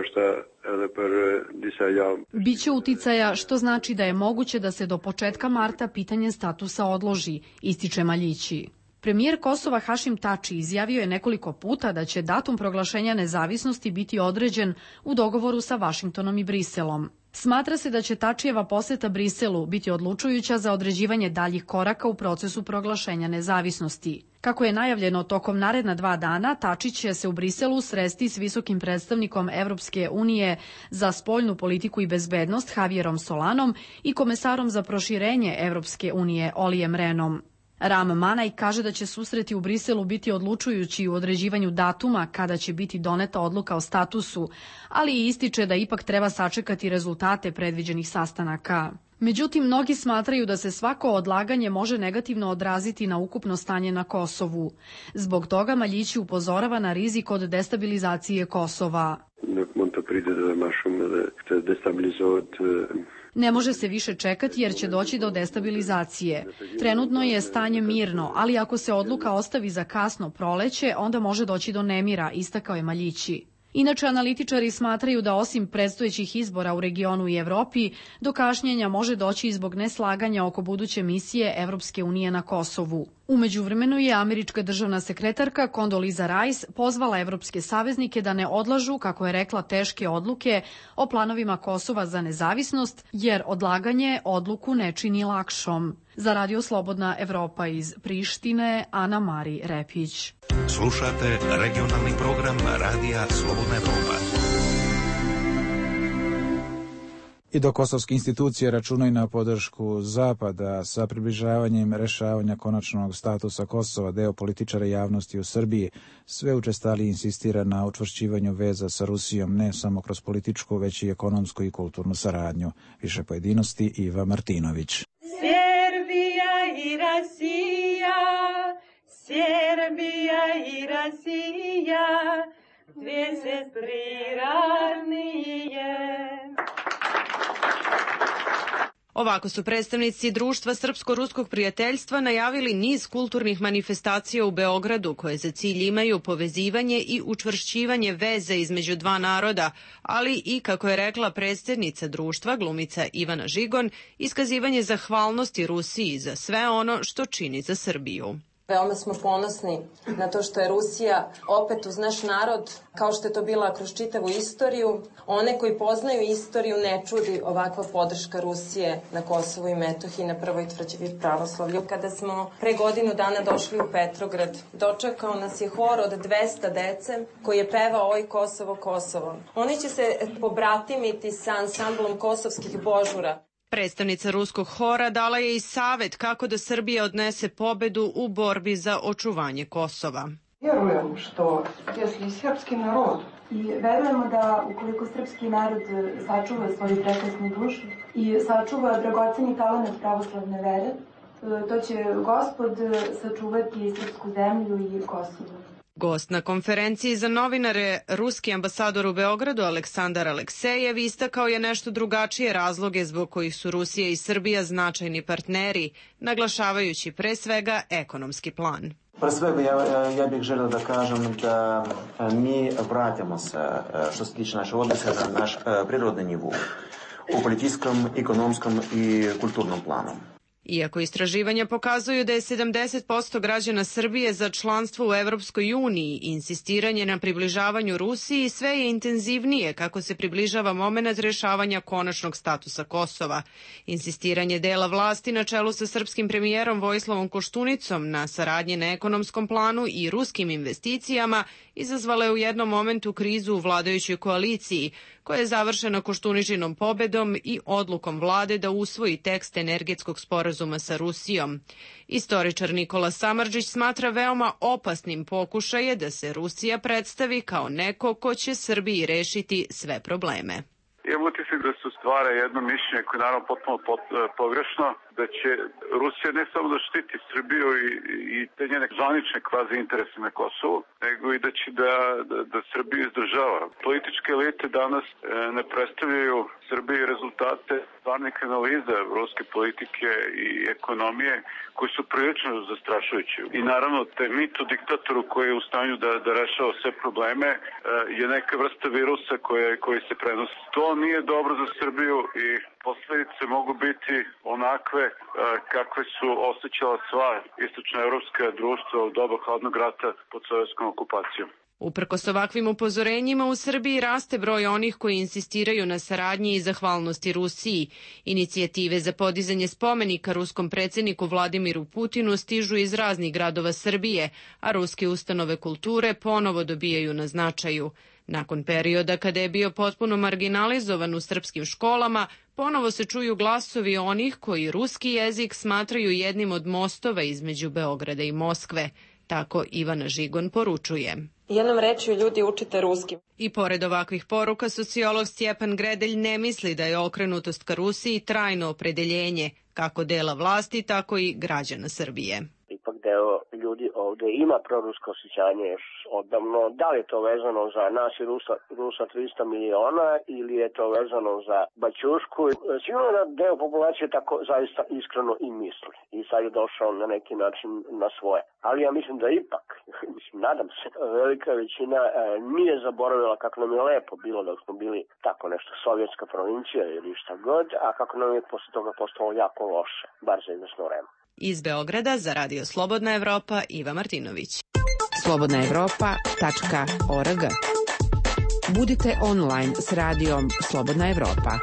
Biće uticaja, što znači da je moguće da se do početka marta pitanje statusa odloži, ističe Maljići. Premijer Kosova Hašim Tači izjavio je nekoliko puta da će datum proglašenja nezavisnosti biti određen u dogovoru sa Vašingtonom i Briselom. Smatra se da će Tačijeva poseta Briselu biti odlučujuća za određivanje daljih koraka u procesu proglašenja nezavisnosti. Kako je najavljeno tokom naredna 2 dana, Tačić će se u Briselu sresti s visokim predstavnikom Evropske unije za spoljnu politiku i bezbednost Javierom Solanom i komesarom za proširenje Evropske unije Olijem Renom. Ram Manaj kaže da će susreti u Briselu biti odlučujući u određivanju datuma kada će biti doneta odluka o statusu, ali i ističe da ipak treba sačekati rezultate predviđenih sastanaka. Međutim, mnogi smatraju da se svako odlaganje može negativno odraziti na ukupno stanje na Kosovu. Zbog toga Maljići upozorava na rizik od destabilizacije Kosova. Ne može se više čekati jer će doći do destabilizacije. Trenutno je stanje mirno, ali ako se odluka ostavi za kasno proleće, onda može doći do nemira, istakao je Maljići. Inače, analitičari smatraju da osim predstojećih izbora u regionu i Evropi, do kašnjenja može doći i zbog neslaganja oko buduće misije Evropske unije na Kosovu. U međuvremenu je američka državna sekretarka Condoleezza Rice pozvala evropske saveznike da ne odlažu, kako je rekla, teške odluke o planovima Kosova za nezavisnost, jer odlaganje odluku ne čini lakšom. Za Radio Slobodna Evropa iz Prištine, Ana Mari Repić. Slušate regionalni program Radija Slobodna Evropa. I dok kosovske institucije računaju na podršku Zapada sa približavanjem rešavanja konačnog statusa Kosova, deo političara javnosti u Srbiji sve učestalije insistira na učvršćivanju veza sa Rusijom, ne samo kroz političku, već i ekonomsku i kulturnu saradnju. Više pojedinosti Iva Martinović. Serbija i Rasija, Serbija i Rasija, dvije sestri ravnije. Ovako su predstavnici Društva Srpsko-ruskog prijateljstva najavili niz kulturnih manifestacija u Beogradu koje za cilj imaju povezivanje i učvršćivanje veze između dva naroda, ali i, kako je rekla predsjednica društva, glumica Ivana Žigon, iskazivanje zahvalnosti Rusiji za sve ono što čini za Srbiju. Veoma smo ponosni na to što je Rusija opet uz naš narod, kao što je to bila kroz čitavu istoriju. One koji poznaju istoriju ne čudi ovakva podrška Rusije na Kosovu i Metohiji na prvoj tvrđavi pravoslavlja. Kada smo pre godinu dana došli u Petrograd, dočekao nas je hor od 200 dece koji je pevao Oj Kosovo, Kosovo. Oni će se pobratimiti sa ansamblom kosovskih božura. Predstavnica ruskog hora dala je i savet kako da Srbija odnese pobedu u borbi za očuvanje Kosova. Vjerujem što je srpski narod i verujemo da ukoliko srpski narod sačuva svoju prekrasnu dušu i sačuva dragoceni talenat pravoslavne vere, to će Gospod sačuvati srpsku zemlju i Kosovo. Gost na konferenciji za novinare, ruski ambasador u Beogradu Aleksandar Aleksejev, istakao je nešto drugačije razloge zbog kojih su Rusija i Srbija značajni partneri, naglašavajući pre svega ekonomski plan. Pre svega ja bih želeo da kažem da mi vratimo se, što se tiče naše odnose, na naš prirodni nivo u političkom, ekonomskom i kulturnom planu. Iako istraživanja pokazuju da je 70% građana Srbije za članstvo u Evropskoj uniji, insistiranje na približavanju Rusiji sve je intenzivnije kako se približava moment rešavanja konačnog statusa Kosova. Insistiranje dela vlasti na čelu sa srpskim premijerom Vojislavom Koštunicom na saradnje na ekonomskom planu i ruskim investicijama izazvala je u jednom momentu krizu u vladajućoj koaliciji, koja je završena Koštuničinom pobedom i odlukom vlade da usvoji tekst energetskog sporazuma sa Rusijom. Istoričar Nikola Samardžić smatra veoma opasnim pokušaje da se Rusija predstavi kao neko ko će Srbiji rešiti sve probleme. Imam utisak da se stvara jedno mišljenje koje je naravno potpuno pogrešno, da će Rusija ne samo da štiti Srbiju i te njene zvanične kvazi interese na Kosovu, nego i da će da Srbiju izdržava. Političke elite danas ne predstavljaju Srbiji rezultate stvarnih analiza ruske politike i ekonomije koji su prilično zastrašujući. I naravno, te mito diktatoru koji je u stanju da rešava sve probleme je neka vrsta virusa koji se prenosi. To nije dobro za Srbiju i posledice mogu biti onakve kakve su osjećala sva istočnoevropska društva u doba hladnog rata pod sovjetskom okupacijom. Uprkos ovakvim upozorenjima, u Srbiji raste broj onih koji insistiraju na saradnji i zahvalnosti Rusiji. Inicijative za podizanje spomenika ruskom predsjedniku Vladimiru Putinu stižu iz raznih gradova Srbije, a ruske ustanove kulture ponovo dobijaju na značaju. Nakon perioda kada je bio potpuno marginalizovan u srpskim školama, ponovo se čuju glasovi onih koji ruski jezik smatraju jednim od mostova između Beograda i Moskve. Tako Ivana Žigon poručuje. Jednom rečju ljudi učite ruski. I pored ovakvih poruka, sociolog Stjepan Gredelj ne misli da je okrenutost ka Rusiji trajno opredeljenje, kako dela vlasti, tako i građana Srbije. Ipak deo ljudi ovde ima prorusko osjećanje još odavno. Da li je to vezano za nas i Rusa 300 miliona ili je to vezano za Baćušku? Sigurno da deo populacije tako zaista iskreno i misli. I sad je došao na neki način na svoje. Ali ja mislim da ipak, nadam se, velika većina nije zaboravila kako nam je lepo bilo dok smo bili tako nešto sovjetska provincija ili šta god, a kako nam je posle toga postalo jako loše, bar za izvesno vreme. Iz Beograda za Radio Slobodna Evropa, Iva Martinović. slobodnaevropa.org. Budite online s radijom Slobodna Evropa.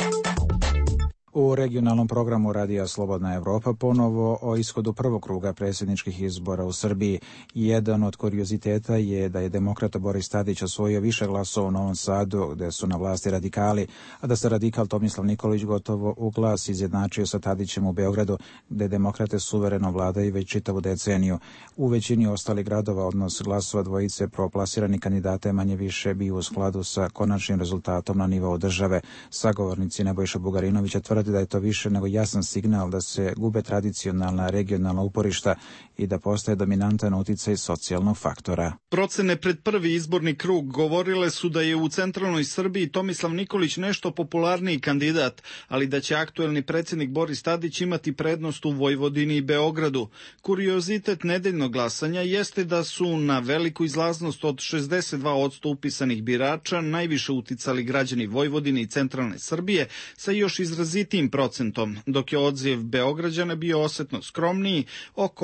U regionalnom programu Radija Slobodna Evropa ponovo o ishodu prvog kruga predsjedničkih izbora u Srbiji. Jedan od kurioziteta je da je demokrata Boris Tadić osvojio više glasova u Novom Sadu, gde su na vlasti radikali, a da se radikal Tomislav Nikolić gotovo u glas izjednačio sa Tadićem u Beogradu, gde demokrate suvereno vladaju već čitavu deceniju. U većini ostalih gradova odnos glasova dvojice proplasirani kandidata manje više bio u skladu sa konačnim rezultatom na nivou države. Sagovornici Nebojša Bugarinovića tvrde da je to više nego jasan signal da se gube tradicionalna regionalna uporišta i da postaje dominantan uticaj socijalnog faktora. Procene pred prvi izborni krug govorile su da je u centralnoj Srbiji Tomislav Nikolić nešto popularniji kandidat, ali da će aktuelni predsjednik Boris Tadić imati prednost u Vojvodini i Beogradu. Kuriozitet nedeljnog glasanja jeste da su na veliku izlaznost od 62% upisanih birača najviše uticali građani Vojvodine i centralne Srbije sa još izrazitim procentom, dok je odziv Beograđana bio osetno skromniji, oko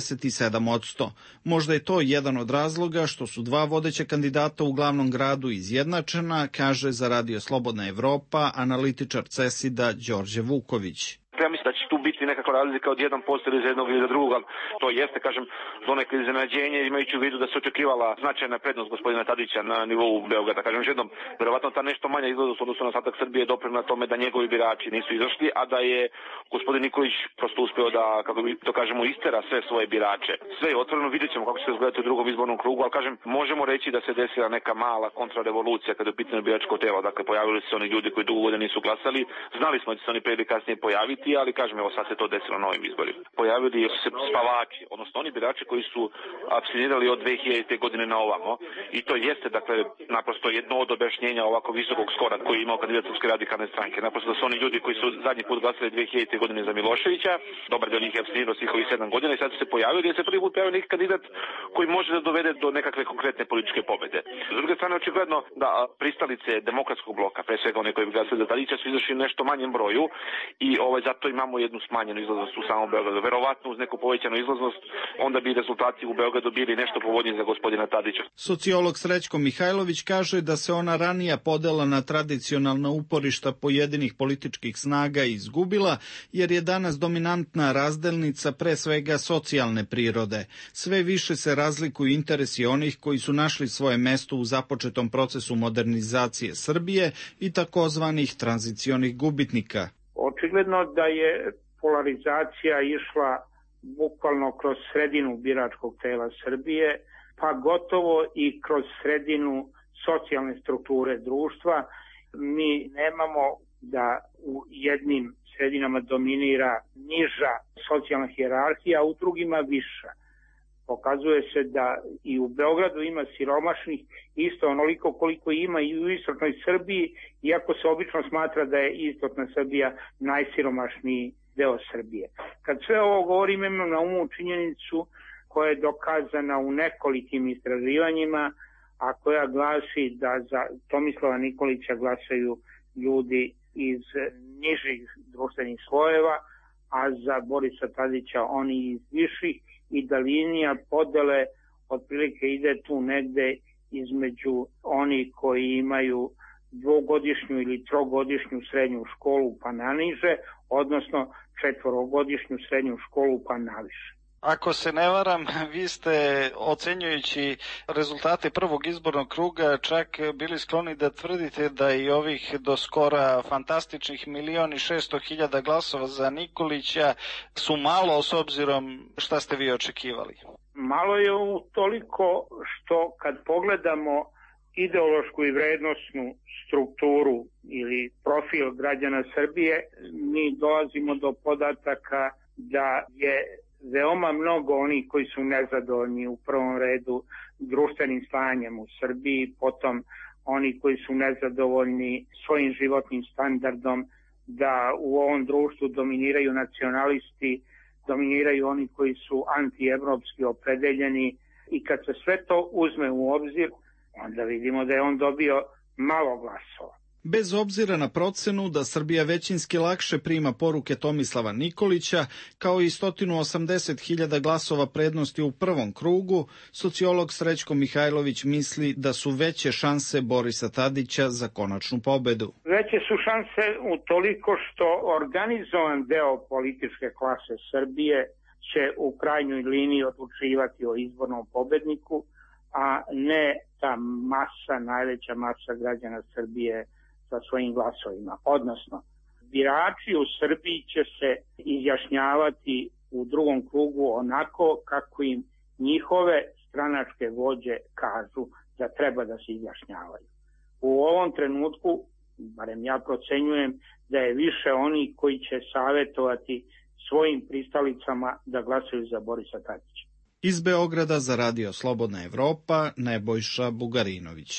57%. Možda je to jedan od razloga što su dva vodeća kandidata u glavnom gradu izjednačena, kaže za Radio Slobodna Evropa analitičar CESID-a Đorđe Vuković. Ja mislim da će tu biti nekakva razlika od 1% ili za jednog ili za drugog, to jeste, kažem, donekle iznenađenje, imajući u vidu da se očekivala značajna prednost gospodina Tadića na nivou Beograda. Kažem još jednom, verovatno ta nešto manja izlaznost u odnosu na ostatak Srbije doprinela na tome da njegovi birači nisu izašli, a da je gospodin Nikolić prosto uspeo da, kako bi to kažemo, istera sve svoje birače. Sve je otvoreno, vidjet ćemo kako će se izgledati u drugom izbornom krugu, ali kažem, možemo reći da se desila neka mala kontrarevolucija kada je u pitanju biračkog tela. Dakle, pojavili se oni ljudi koji dugo godina nisu glasali, znali smo da će se oni pre ili kasnije pojaviti, ali kažem, evo sad se to desilo na novim izborima. Pojavili su se spavači, odnosno oni birači koji su apstinirali od 2000. godine na ovamo, i to jeste, dakle, naprosto jedno od objašnjenja ovako visokog skora koji je imao kandidat Srpske radikalne stranke. Naprosto da su oni ljudi koji su zadnji put glasali 2000. godine za Miloševića, dobar deo njih je apstinirao svih ovih 7 godina i sad su se pojavili, jer se prvi put pojavio neki kandidat koji može da dovede do nekakve konkretne političke pobede. S druge strane, očigledno da pristalice demokratskog bloka, pre svega one koji bi glasali za Tadića, su izašli nešto manjem broju i zato imamo jednu smanjenu izlaznost u samom Beogradu. Verovatno uz neku povećanu izlaznost, onda bi rezultati u Beogradu bili nešto povoljniji za gospodina Tadića. Sociolog Srećko Mihajlović kaže da se ona ranija podela na tradicionalna uporišta pojedinih političkih snaga izgubila, jer je danas dominantna razdelnica pre svega socijalne prirode. Sve više se razlikuju interesi onih koji su našli svoje mesto u započetom procesu modernizacije Srbije i takozvanih tranzicionih gubitnika. Očigledno da je polarizacija išla bukvalno kroz sredinu biračkog tela Srbije, pa gotovo i kroz sredinu socijalne strukture društva. Mi nemamo da u jednim sredinama dominira niža socijalna hijerarhija, a u drugima viša. Pokazuje se da i u Beogradu ima siromašnih isto onoliko koliko ima i u istočnoj Srbiji, iako se obično smatra da je istočna Srbija najsiromašniji deo Srbije. Kad sve ovo govorim, imam na umu činjenicu koja je dokazana u nekolikim istraživanjima, a koja glasi da za Tomislava Nikolića glasaju ljudi iz nižih društvenih slojeva, a za Borisa Tadića oni iz viših, i da linija podele otprilike ide tu negde između onih koji imaju dvogodišnju ili trogodišnju srednju školu pa naniže, odnosno četvorogodišnju srednju školu pa naviše. Ako se ne varam, vi ste, ocenjujući rezultate prvog izbornog kruga, čak bili skloni da tvrdite da i ovih do skora fantastičnih 1.600.000 glasova za Nikolića su malo s obzirom šta ste vi očekivali. Malo je u toliko što kad pogledamo ideološku i vrednosnu strukturu ili profil građana Srbije, mi dolazimo do podataka da je veoma mnogo onih koji su nezadovoljni u prvom redu društvenim stanjem u Srbiji, potom oni koji su nezadovoljni svojim životnim standardom, da u ovom društvu dominiraju nacionalisti, dominiraju oni koji su antievropski opredeljeni, i kad se sve to uzme u obzir, onda vidimo da je on dobio malo glasova. Bez obzira na procenu da Srbija većinski lakše prima poruke Tomislava Nikolića, kao i 180.000 glasova prednosti u prvom krugu, sociolog Srećko Mihajlović misli da su veće šanse Borisa Tadića za konačnu pobedu. Veće su šanse u toliko što organizovan deo političke klase Srbije će u krajnjoj liniji odlučivati o izbornom pobedniku, a ne ta masa, najveća masa građana Srbije sa svojim glasovima. Odnosno, birači u Srbiji će se izjašnjavati u drugom krugu onako kako im njihove stranačke vođe kažu da treba da se izjašnjavaju. U ovom trenutku, barem ja procenjujem, da je više oni koji će savjetovati svojim pristalicama da glasaju za Borisa Tadića. Iz Beograda za Radio Slobodna Evropa, Nebojša Bugarinović.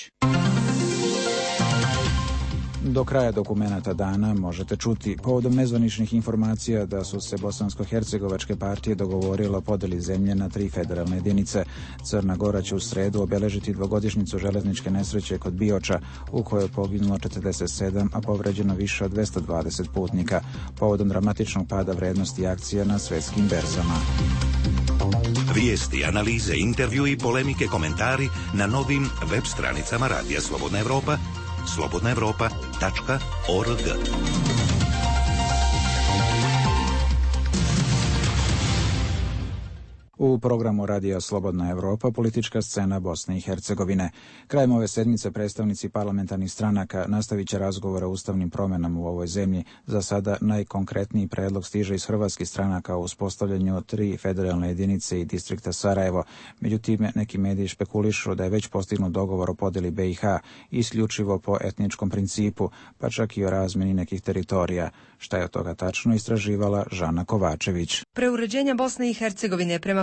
Do kraja dokumenata dana možete čuti povodom nezvaničnih informacija da su se bosansko-hercegovačke partije dogovorile o podeli zemlje na 3 federalne jedinice. Crna Gora će u sredu obeležiti dvogodišnjicu železničke nesreće kod Bioča, u kojoj je poginulo 47, a povređeno više od 220 putnika, povodom dramatičnog pada vrednosti akcija na svetskim berzama. Vijesti, analize, intervju i polemike, komentari na novim web stranicama Radija Slobodna Evropa, slobodnaevropa.org. U programu Radija Slobodna Evropa politička scena Bosne i Hercegovine. Krajem ove sedmice predstavnici parlamentarnih stranaka nastavit će razgovore o ustavnim promjenama u ovoj zemlji. Za sada najkonkretniji predlog stiže iz hrvatskih stranaka o uspostavljanju 3 federalne jedinice i distrikta Sarajevo. Međutim, neki mediji špekulišu da je već postignut dogovor o podjeli BiH isključivo po etničkom principu, pa čak i o razmjeni nekih teritorija. Šta je od toga tačno, istraživala Žana Kovačević. Preuređenje Bosne i Hercegovine prema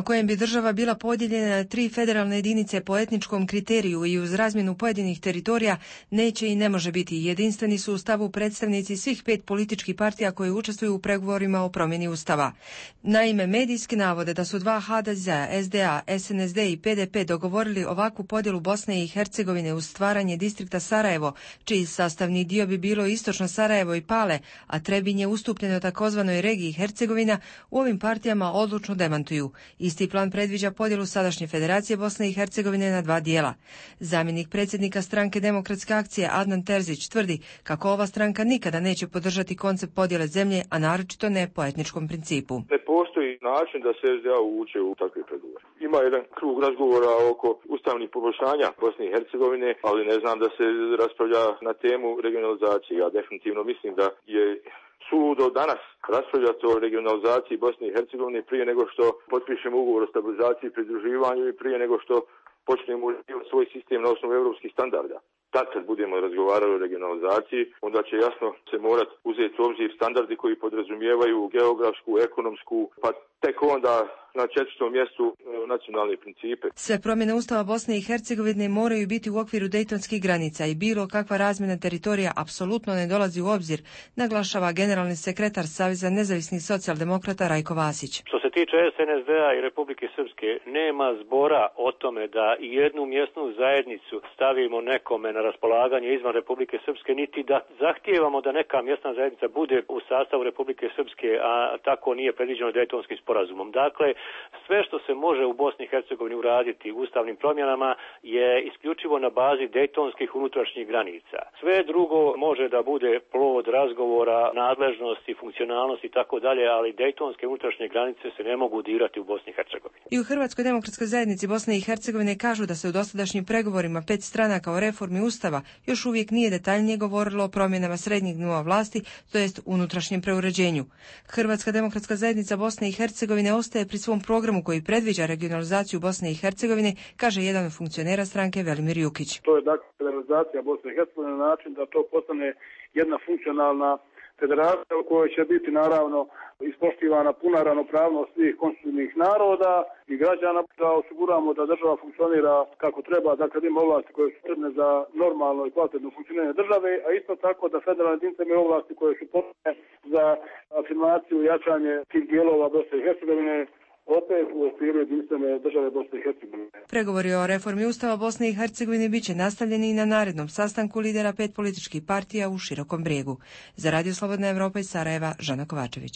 kojem bi država bila podijeljena na 3 federalne jedinice po etničkom kriteriju i uz razmjenu pojedinih teritorija, neće i ne može biti. Jedinstveni su u stavu predstavnici svih 5 političkih partija koji učestvuju u pregovorima o promjeni ustava. Naime, medijski navode da su 2 HDZ, SDA, SNSD i PDP dogovorili ovakvu podjelu Bosne i Hercegovine uz stvaranje distrikta Sarajevo, čiji sastavni dio bi bilo istočno Sarajevo i Pale, a Trebinje ustupljeno takozvanoj regiji Hercegovina, u ovim partijama odlučno demantuju. Isti plan predviđa podjelu sadašnje Federacije Bosne i Hercegovine na 2 dijela. Zamjenik predsjednika stranke Demokratske akcije Adnan Terzić tvrdi kako ova stranka nikada neće podržati koncept podjele zemlje, a naročito ne po etničkom principu. Ne postoji način da se SDA uvuče u takve pregovore. Ima jedan krug razgovora oko ustavnih poboljšanja Bosne i Hercegovine, ali ne znam da se raspravlja na temu regionalizacije. Ja definitivno mislim da je suludo danas raspravljati o regionalizaciji Bosne i Hercegovine prije nego što potpišemo ugovor o stabilizaciji i pridruživanju i prije nego što počnemo uređivati svoj sistem na osnovu europskih standarda. Tad kad budemo razgovarali o regionalizaciji, onda će jasno se morati uzeti u obzir standardi koji podrazumijevaju geografsku, ekonomsku, pa tek onda na 4. mjestu nacionalne principe. Sve promjene Ustava Bosne i Hercegovine moraju biti u okviru dejtonskih granica i bilo kakva razmjena teritorija apsolutno ne dolazi u obzir, naglašava generalni sekretar Saveza nezavisnih socijaldemokrata Rajko Vasić. Što se tiče SNSD-a i Republike Srpske, nema zbora o tome da jednu mjesnu zajednicu stavimo nekome na raspolaganje izvan Republike Srpske, niti da zahtijevamo da neka mjesna zajednica bude u sastavu Republike Srpske, a tako nije predviđeno dejtonskim sporazumom. Dakle, sve što se može u Bosni i Hercegovini uraditi ustavnim promjenama je isključivo na bazi dejtonskih unutrašnjih granica. Sve drugo može da bude plod razgovora, nadležnosti, funkcionalnosti i tako dalje, ali dejtonske unutrašnje granice se ne mogu dirati u Bosni i Hercegovini. I u Hrvatskoj demokratskoj zajednici Bosne i Hercegovine kažu da se u dosadašnjim pregovorima 5 stranaka o reformi Ustava još uvijek nije detaljnije govorilo o promjenama srednjeg nivoa vlasti, to jest unutrašnjem preuređenju. Hrvatska demokratska zajednica Bosne i Hercegovine ostaje pri svom programu koji predviđa regionalizaciju Bosne i Hercegovine, kaže jedan od funkcionera stranke Velimir Jukić. To je dakle federalizacija Bosne i Hercegovine na način da to postane jedna funkcionalna federacija u kojoj će biti naravno ispoštivana puna ravnopravnost svih konstitutivnih naroda i građana, da osiguramo da država funkcionira kako treba, dakle da ima ovlasti koje su potrebne za normalno i kvalitetno funkcioniranje države, a isto tako da federalne jedinice imaju ovlasti koje su potrebne za afirmaciju i jačanje tih dijelova Bosne i Hercegovine, opet u okviru jedinstvene države Bosne i Hercegovine. Pregovori o reformi Ustava Bosne i Hercegovine biće nastavljeni i na narednom sastanku lidera 5 političkih partija u Širokom Brijegu. Za Radio Slobodna Evropa iz Sarajeva, Žana Kovačević.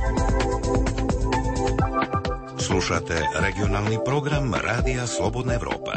Slušate regionalni program Radija Slobodna Evropa.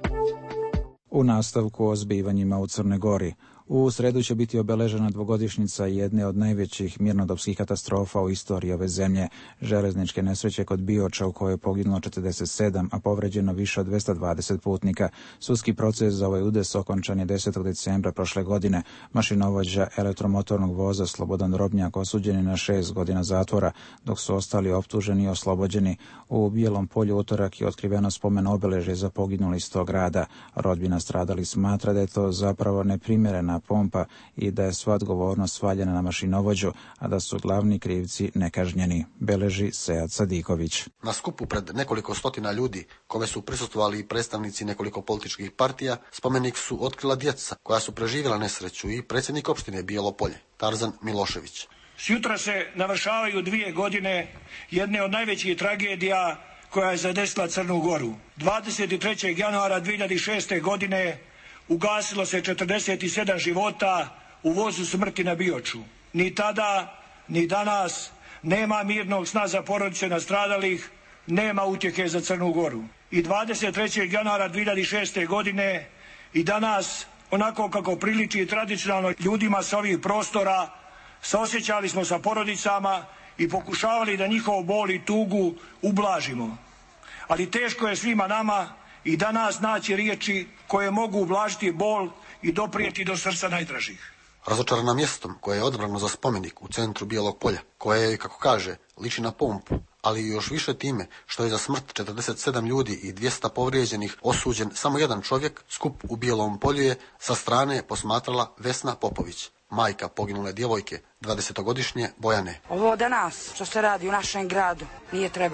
U nastavku o zbivanjima u Crnoj Gori. U sredu će biti obeležena 2-godišnjica jedne od najvećih mirnodopskih katastrofa u istoriji ove zemlje, železničke nesreće kod Bioča u kojoj je poginulo 47, a povređeno više od 220 putnika. Sudski proces za ovaj udes okončan je 10. decembra prošle godine. Mašinovođa elektromotornog voza Slobodan Drobnjak osuđen je na 6 godina zatvora, dok su ostali optuženi i oslobođeni. U Bijelom Polju utorak je otkriveno spomen obeležje za poginuli iz tog grada. Rodbina stradali smatra da je to zapravo neprimjerena pompa i da je sva odgovornost svaljena na mašinovođu, a da su glavni krivci nekažnjeni, beleži Sead Sadiković. Na skupu pred nekoliko stotina ljudi, kome su prisustvovali i predstavnici nekoliko političkih partija, spomenik su otkrila djeca koja su preživjela nesreću i predsjednik opštine Bijelo Polje, Tarzan Milošević. Sjutra se navršavaju 2 godine jedne od najvećih tragedija koja je zadesila Crnu Goru. 23. januara 2006. godine ugasilo se 47 života u vozu smrti na Bioču. Ni tada, ni danas nema mirnog sna za porodice nastradalih, nema utjehe za Crnu Goru. I 23. januara 2006. godine i danas, onako kako priliči tradicionalno ljudima sa ovih prostora, saosjećali smo sa porodicama i pokušavali da njihov bol i tugu ublažimo. Ali teško je svima nama i danas naći riječi koje mogu ublažiti bol i doprijeti do srca najdražih. Razočarana mjestom koje je odabrano za spomenik u centru Bijelog Polja, koje je, kako kaže, liči na pompu, ali još više time što je za smrt 47 ljudi i 200 povrijeđenih osuđen samo jedan čovjek, skup u Bijelom Polju je sa strane posmatrala Vesna Popović, majka poginule djevojke, 20-godišnje Bojane. Ovo danas što se radi u našem gradu nije trebalo.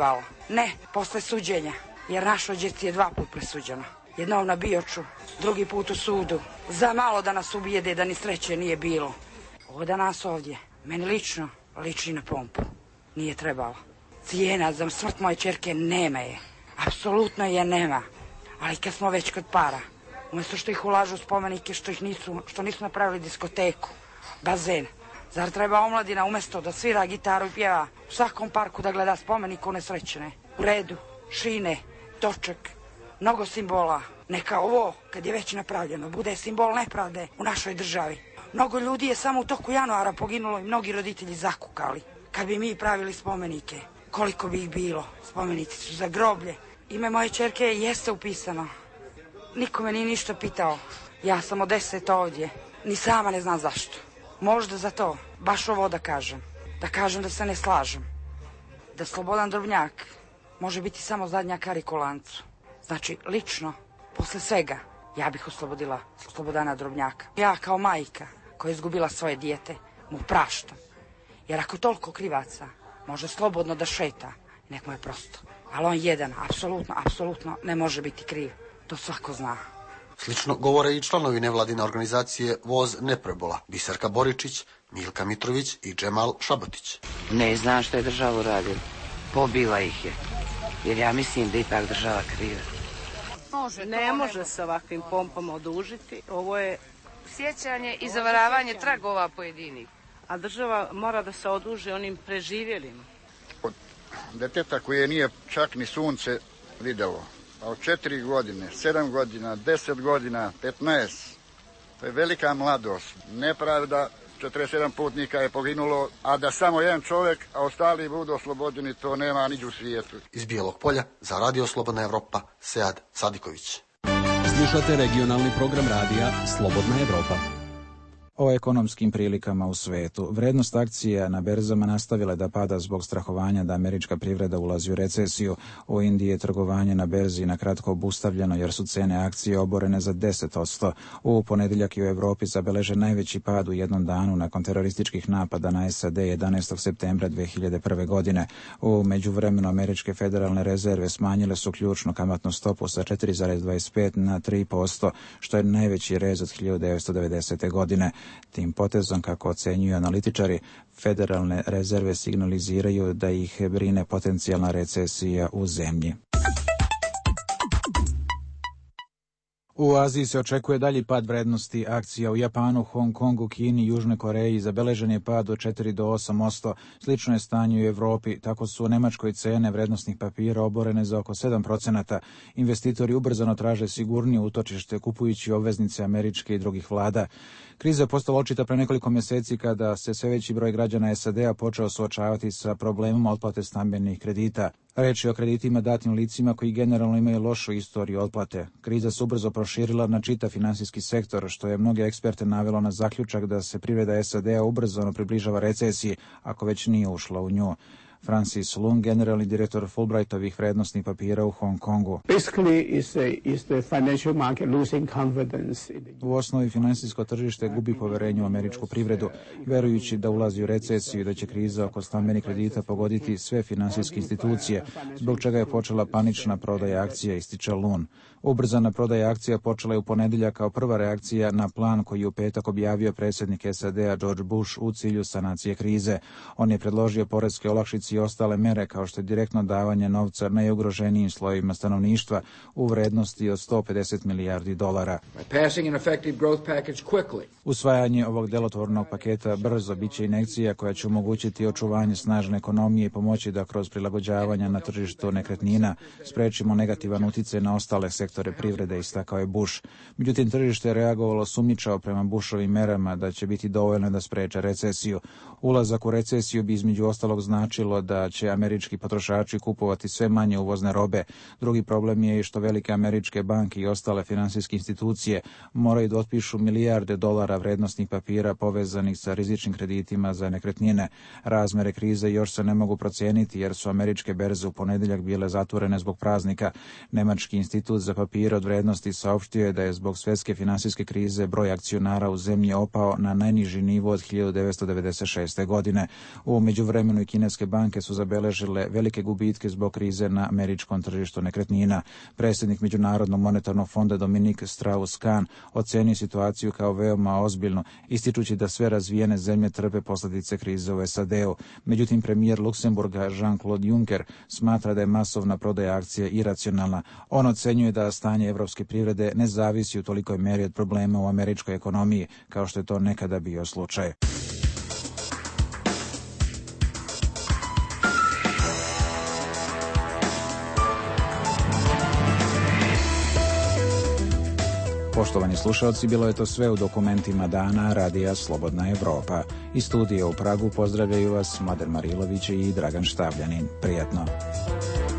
Ne, posle suđenja, jer našoj djeci je 2 puta presuđeno. Jednom na Bioču, drugi put u sudu. Za malo da nas ubijede, da ni sreće nije bilo. Ovo danas ovdje, meni lično, liči na pompu. Nije trebalo. Cijena za smrt moje ćerke nema je. Apsolutno je nema. Ali kad smo već kod para, umjesto što ih ulažu u spomenike, što nisu napravili diskoteku, bazen, zar treba omladina umjesto da svira gitaru i pjeva u svakom parku da gleda spomenik unesrećene? U redu, šine, točak, mnogo simbola. Neka ovo, kad je već napravljeno, bude simbol nepravde u našoj državi. Mnogo ljudi je samo u toku januara poginulo i mnogi roditelji zakukali. Kad bi mi pravili spomenike, koliko bi ih bilo? Spomenici su za groblje. Ime moje ćerke jeste upisano. Niko me nije ništa pitao. Ja sam od 10 ovdje. Ni sama ne znam zašto. Možda za to, baš ovo da kažem. Da kažem da se ne slažem. Da Slobodan Drobnjak može biti samo zadnja karika u lancu. Znači, lično, posle svega, ja bih oslobodila Slobodana Drobnjaka. Ja kao majka koja je izgubila svoje dijete, mu praštam. Jer ako toliko krivaca može slobodno da šeta, nek mu je prosto. Ali on jedan, apsolutno ne može biti kriv. To svako zna. Slično govore i članovi nevladine organizacije Voz neprebola, Biserka Boričić, Milka Mitrović i Džemal Šabotić. Ne znam što je država uradila. Pobila ih je. Jer ja mislim da je ipak država kriva. Ne može se ovakvim pompom odužiti. Ovo je sjećanje i zavaravanje tragova pojedinih. A država mora da se oduži onim preživjelim. Od deteta koje nije čak ni sunce videlo. A od 4 godine, 7 godina, 10 godina, 15. To je velika mladost. Nepravda, 47 putnika je poginulo, a da samo jedan čovjek, a ostali budu oslobođeni, to nema niđe u svijetu. Iz Bijelog Polja za Radio Slobodna Evropa, Sead Sadiković. Slušate regionalni program radija Slobodna Evropa. O ekonomskim prilikama u svetu. Vrednost akcija na berzama nastavila je da pada zbog strahovanja da američka privreda ulazi u recesiju. U Indiji je trgovanje na berzi na kratko obustavljeno jer su cene akcije oborene za 10%. U ponedjeljak i u Evropi zabeležen najveći pad u jednom danu nakon terorističkih napada na SAD 11. septembra 2001. godine. U međuvremenu američke federalne rezerve smanjile su ključnu kamatnu stopu sa 4,25 na 3%, što je najveći rez od 1990. godine. Tim potezom, kako ocenjuju analitičari, federalne rezerve signaliziraju da ih brine potencijalna recesija u zemlji. U Aziji se očekuje dalji pad vrednosti akcija. U Japanu, Hong Kongu, Kini, Južnoj Koreji zabeležen je pad od 4 do 8%. Slično je stanje u Evropi. Tako su u Nemačkoj cene vrednosnih papira oborene za oko 7%. Investitori ubrzano traže sigurnije utočište kupujući obveznice američke i drugih vlada. Kriza je postala očita pre nekoliko mjeseci kada se sve veći broj građana SAD-a počeo suočavati sa problemom otplate stambenih kredita. Reč je o kreditima datim licima koji generalno imaju lošu istoriju otplate. Kriza se ubrzo proširila na čitav finansijski sektor, što je mnoge eksperte navelo na zaključak da se privreda SAD-a ubrzano približava recesiji, ako već nije ušla u nju. Francis Lung, generalni direktor Fulbrightovih vrednosnih papira u Hong Kongu. U osnovi finansijsko tržište gubi poverenje u američku privredu, verujući da ulazi u recesiju i da će kriza oko stambenih kredita pogoditi sve finansijske institucije, zbog čega je počela panična prodaja akcija, ističe Lun. Ubrzana prodaja akcija počela je u ponedjeljak kao prva reakcija na plan koji je u petak objavio predsjednik SAD-a George Bush u cilju sanacije krize. On je predložio poreske olakšice i ostale mere kao što je direktno davanje novca najugroženijim slojevima stanovništva u vrednosti od $150 milijardi. Usvajanje ovog delotvornog paketa brzo biće injekcija koja će omogućiti očuvanje snažne ekonomije i pomoći da kroz prilagođavanja na tržištu nekretnina sprečimo negativan uticaj na ostale sektore privrede, istakao je Bush. Međutim, tržište je reagovalo sumnjičavo prema Bushovim merama da će biti dovoljno da spreče recesiju. Ulazak u recesiju bi između ostalog značilo da će američki potrošači kupovati sve manje uvozne robe. Drugi problem je i što velike američke banke i ostale finansijske institucije moraju da otpišu milijarde dolara vrednosnih papira povezanih sa rizičnim kreditima za nekretnine. Razmere krize još se ne mogu procijeniti jer su američke berze u ponedjeljak bile zatvorene zbog praznika. Nemački institut za papire od vrednosti saopštio je da je zbog svjetske finansijske krize broj akcionara u zemlji opao na najniži nivo od 1996. godine. U međuvremenu i kineske banke banke su zabeležile velike gubitke zbog krize na američkom tržištu nekretnina. Predsjednik Međunarodnog monetarnog fonda Dominik Strauss-Kahn ocenio situaciju kao veoma ozbiljnu, ističući da sve razvijene zemlje trpe posljedice krize u SAD-u. Međutim, premijer Luksemburga Jean-Claude Juncker smatra da je masovna prodaja akcija iracionalna. On ocenjuje da stanje evropske privrede ne zavisi u tolikoj meri od problema u američkoj ekonomiji, kao što je to nekada bio slučaj. Poštovani slušalci, bilo je to sve u dokumentima dana Radija Slobodna Evropa. Iz studija u Pragu pozdravljaju vas Mladen Marilović i Dragan Štavljanin. Prijatno.